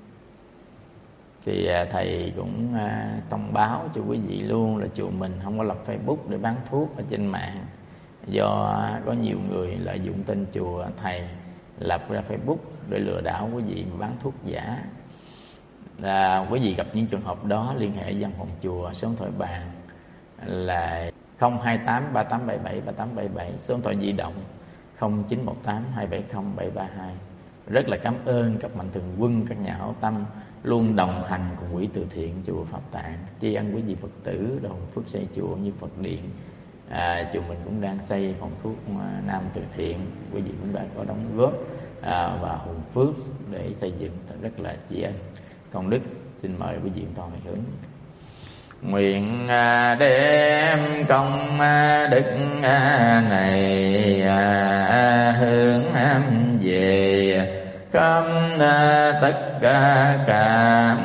Thì à, thầy cũng à, thông báo cho quý vị luôn là chùa mình không có lập Facebook để bán thuốc ở trên mạng, do à, có nhiều người lợi dụng tên chùa thầy lập ra Facebook để lừa đảo quý vị mà bán thuốc giả. À, quý vị gặp những trường hợp đó liên hệ văn phòng chùa, số điện thoại bàn là không hai tám ba tám bảy bảy ba tám bảy bảy, số điện thoại di động không chín một tám hai bảy không bảy ba hai. Rất là cảm ơn các mạnh thường quân, các nhà hảo tâm luôn đồng hành cùng quỹ từ thiện chùa Pháp Tạng, tri ân quý vị Phật tử đồng phước xây chùa như Phật Điện. À, chùa mình cũng đang xây phòng thuốc nam từ thiện, quý vị cũng đã có đóng góp à, và hùng phước để xây dựng, rất là tri ân. Công đức xin mời quý vị toàn hưởng. Nguyện đem công đức này hướng về khắp tất cả cảm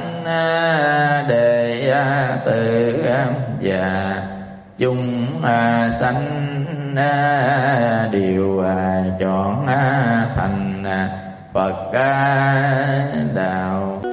đệ tử và chúng sanh đều chọn thành Phật đạo.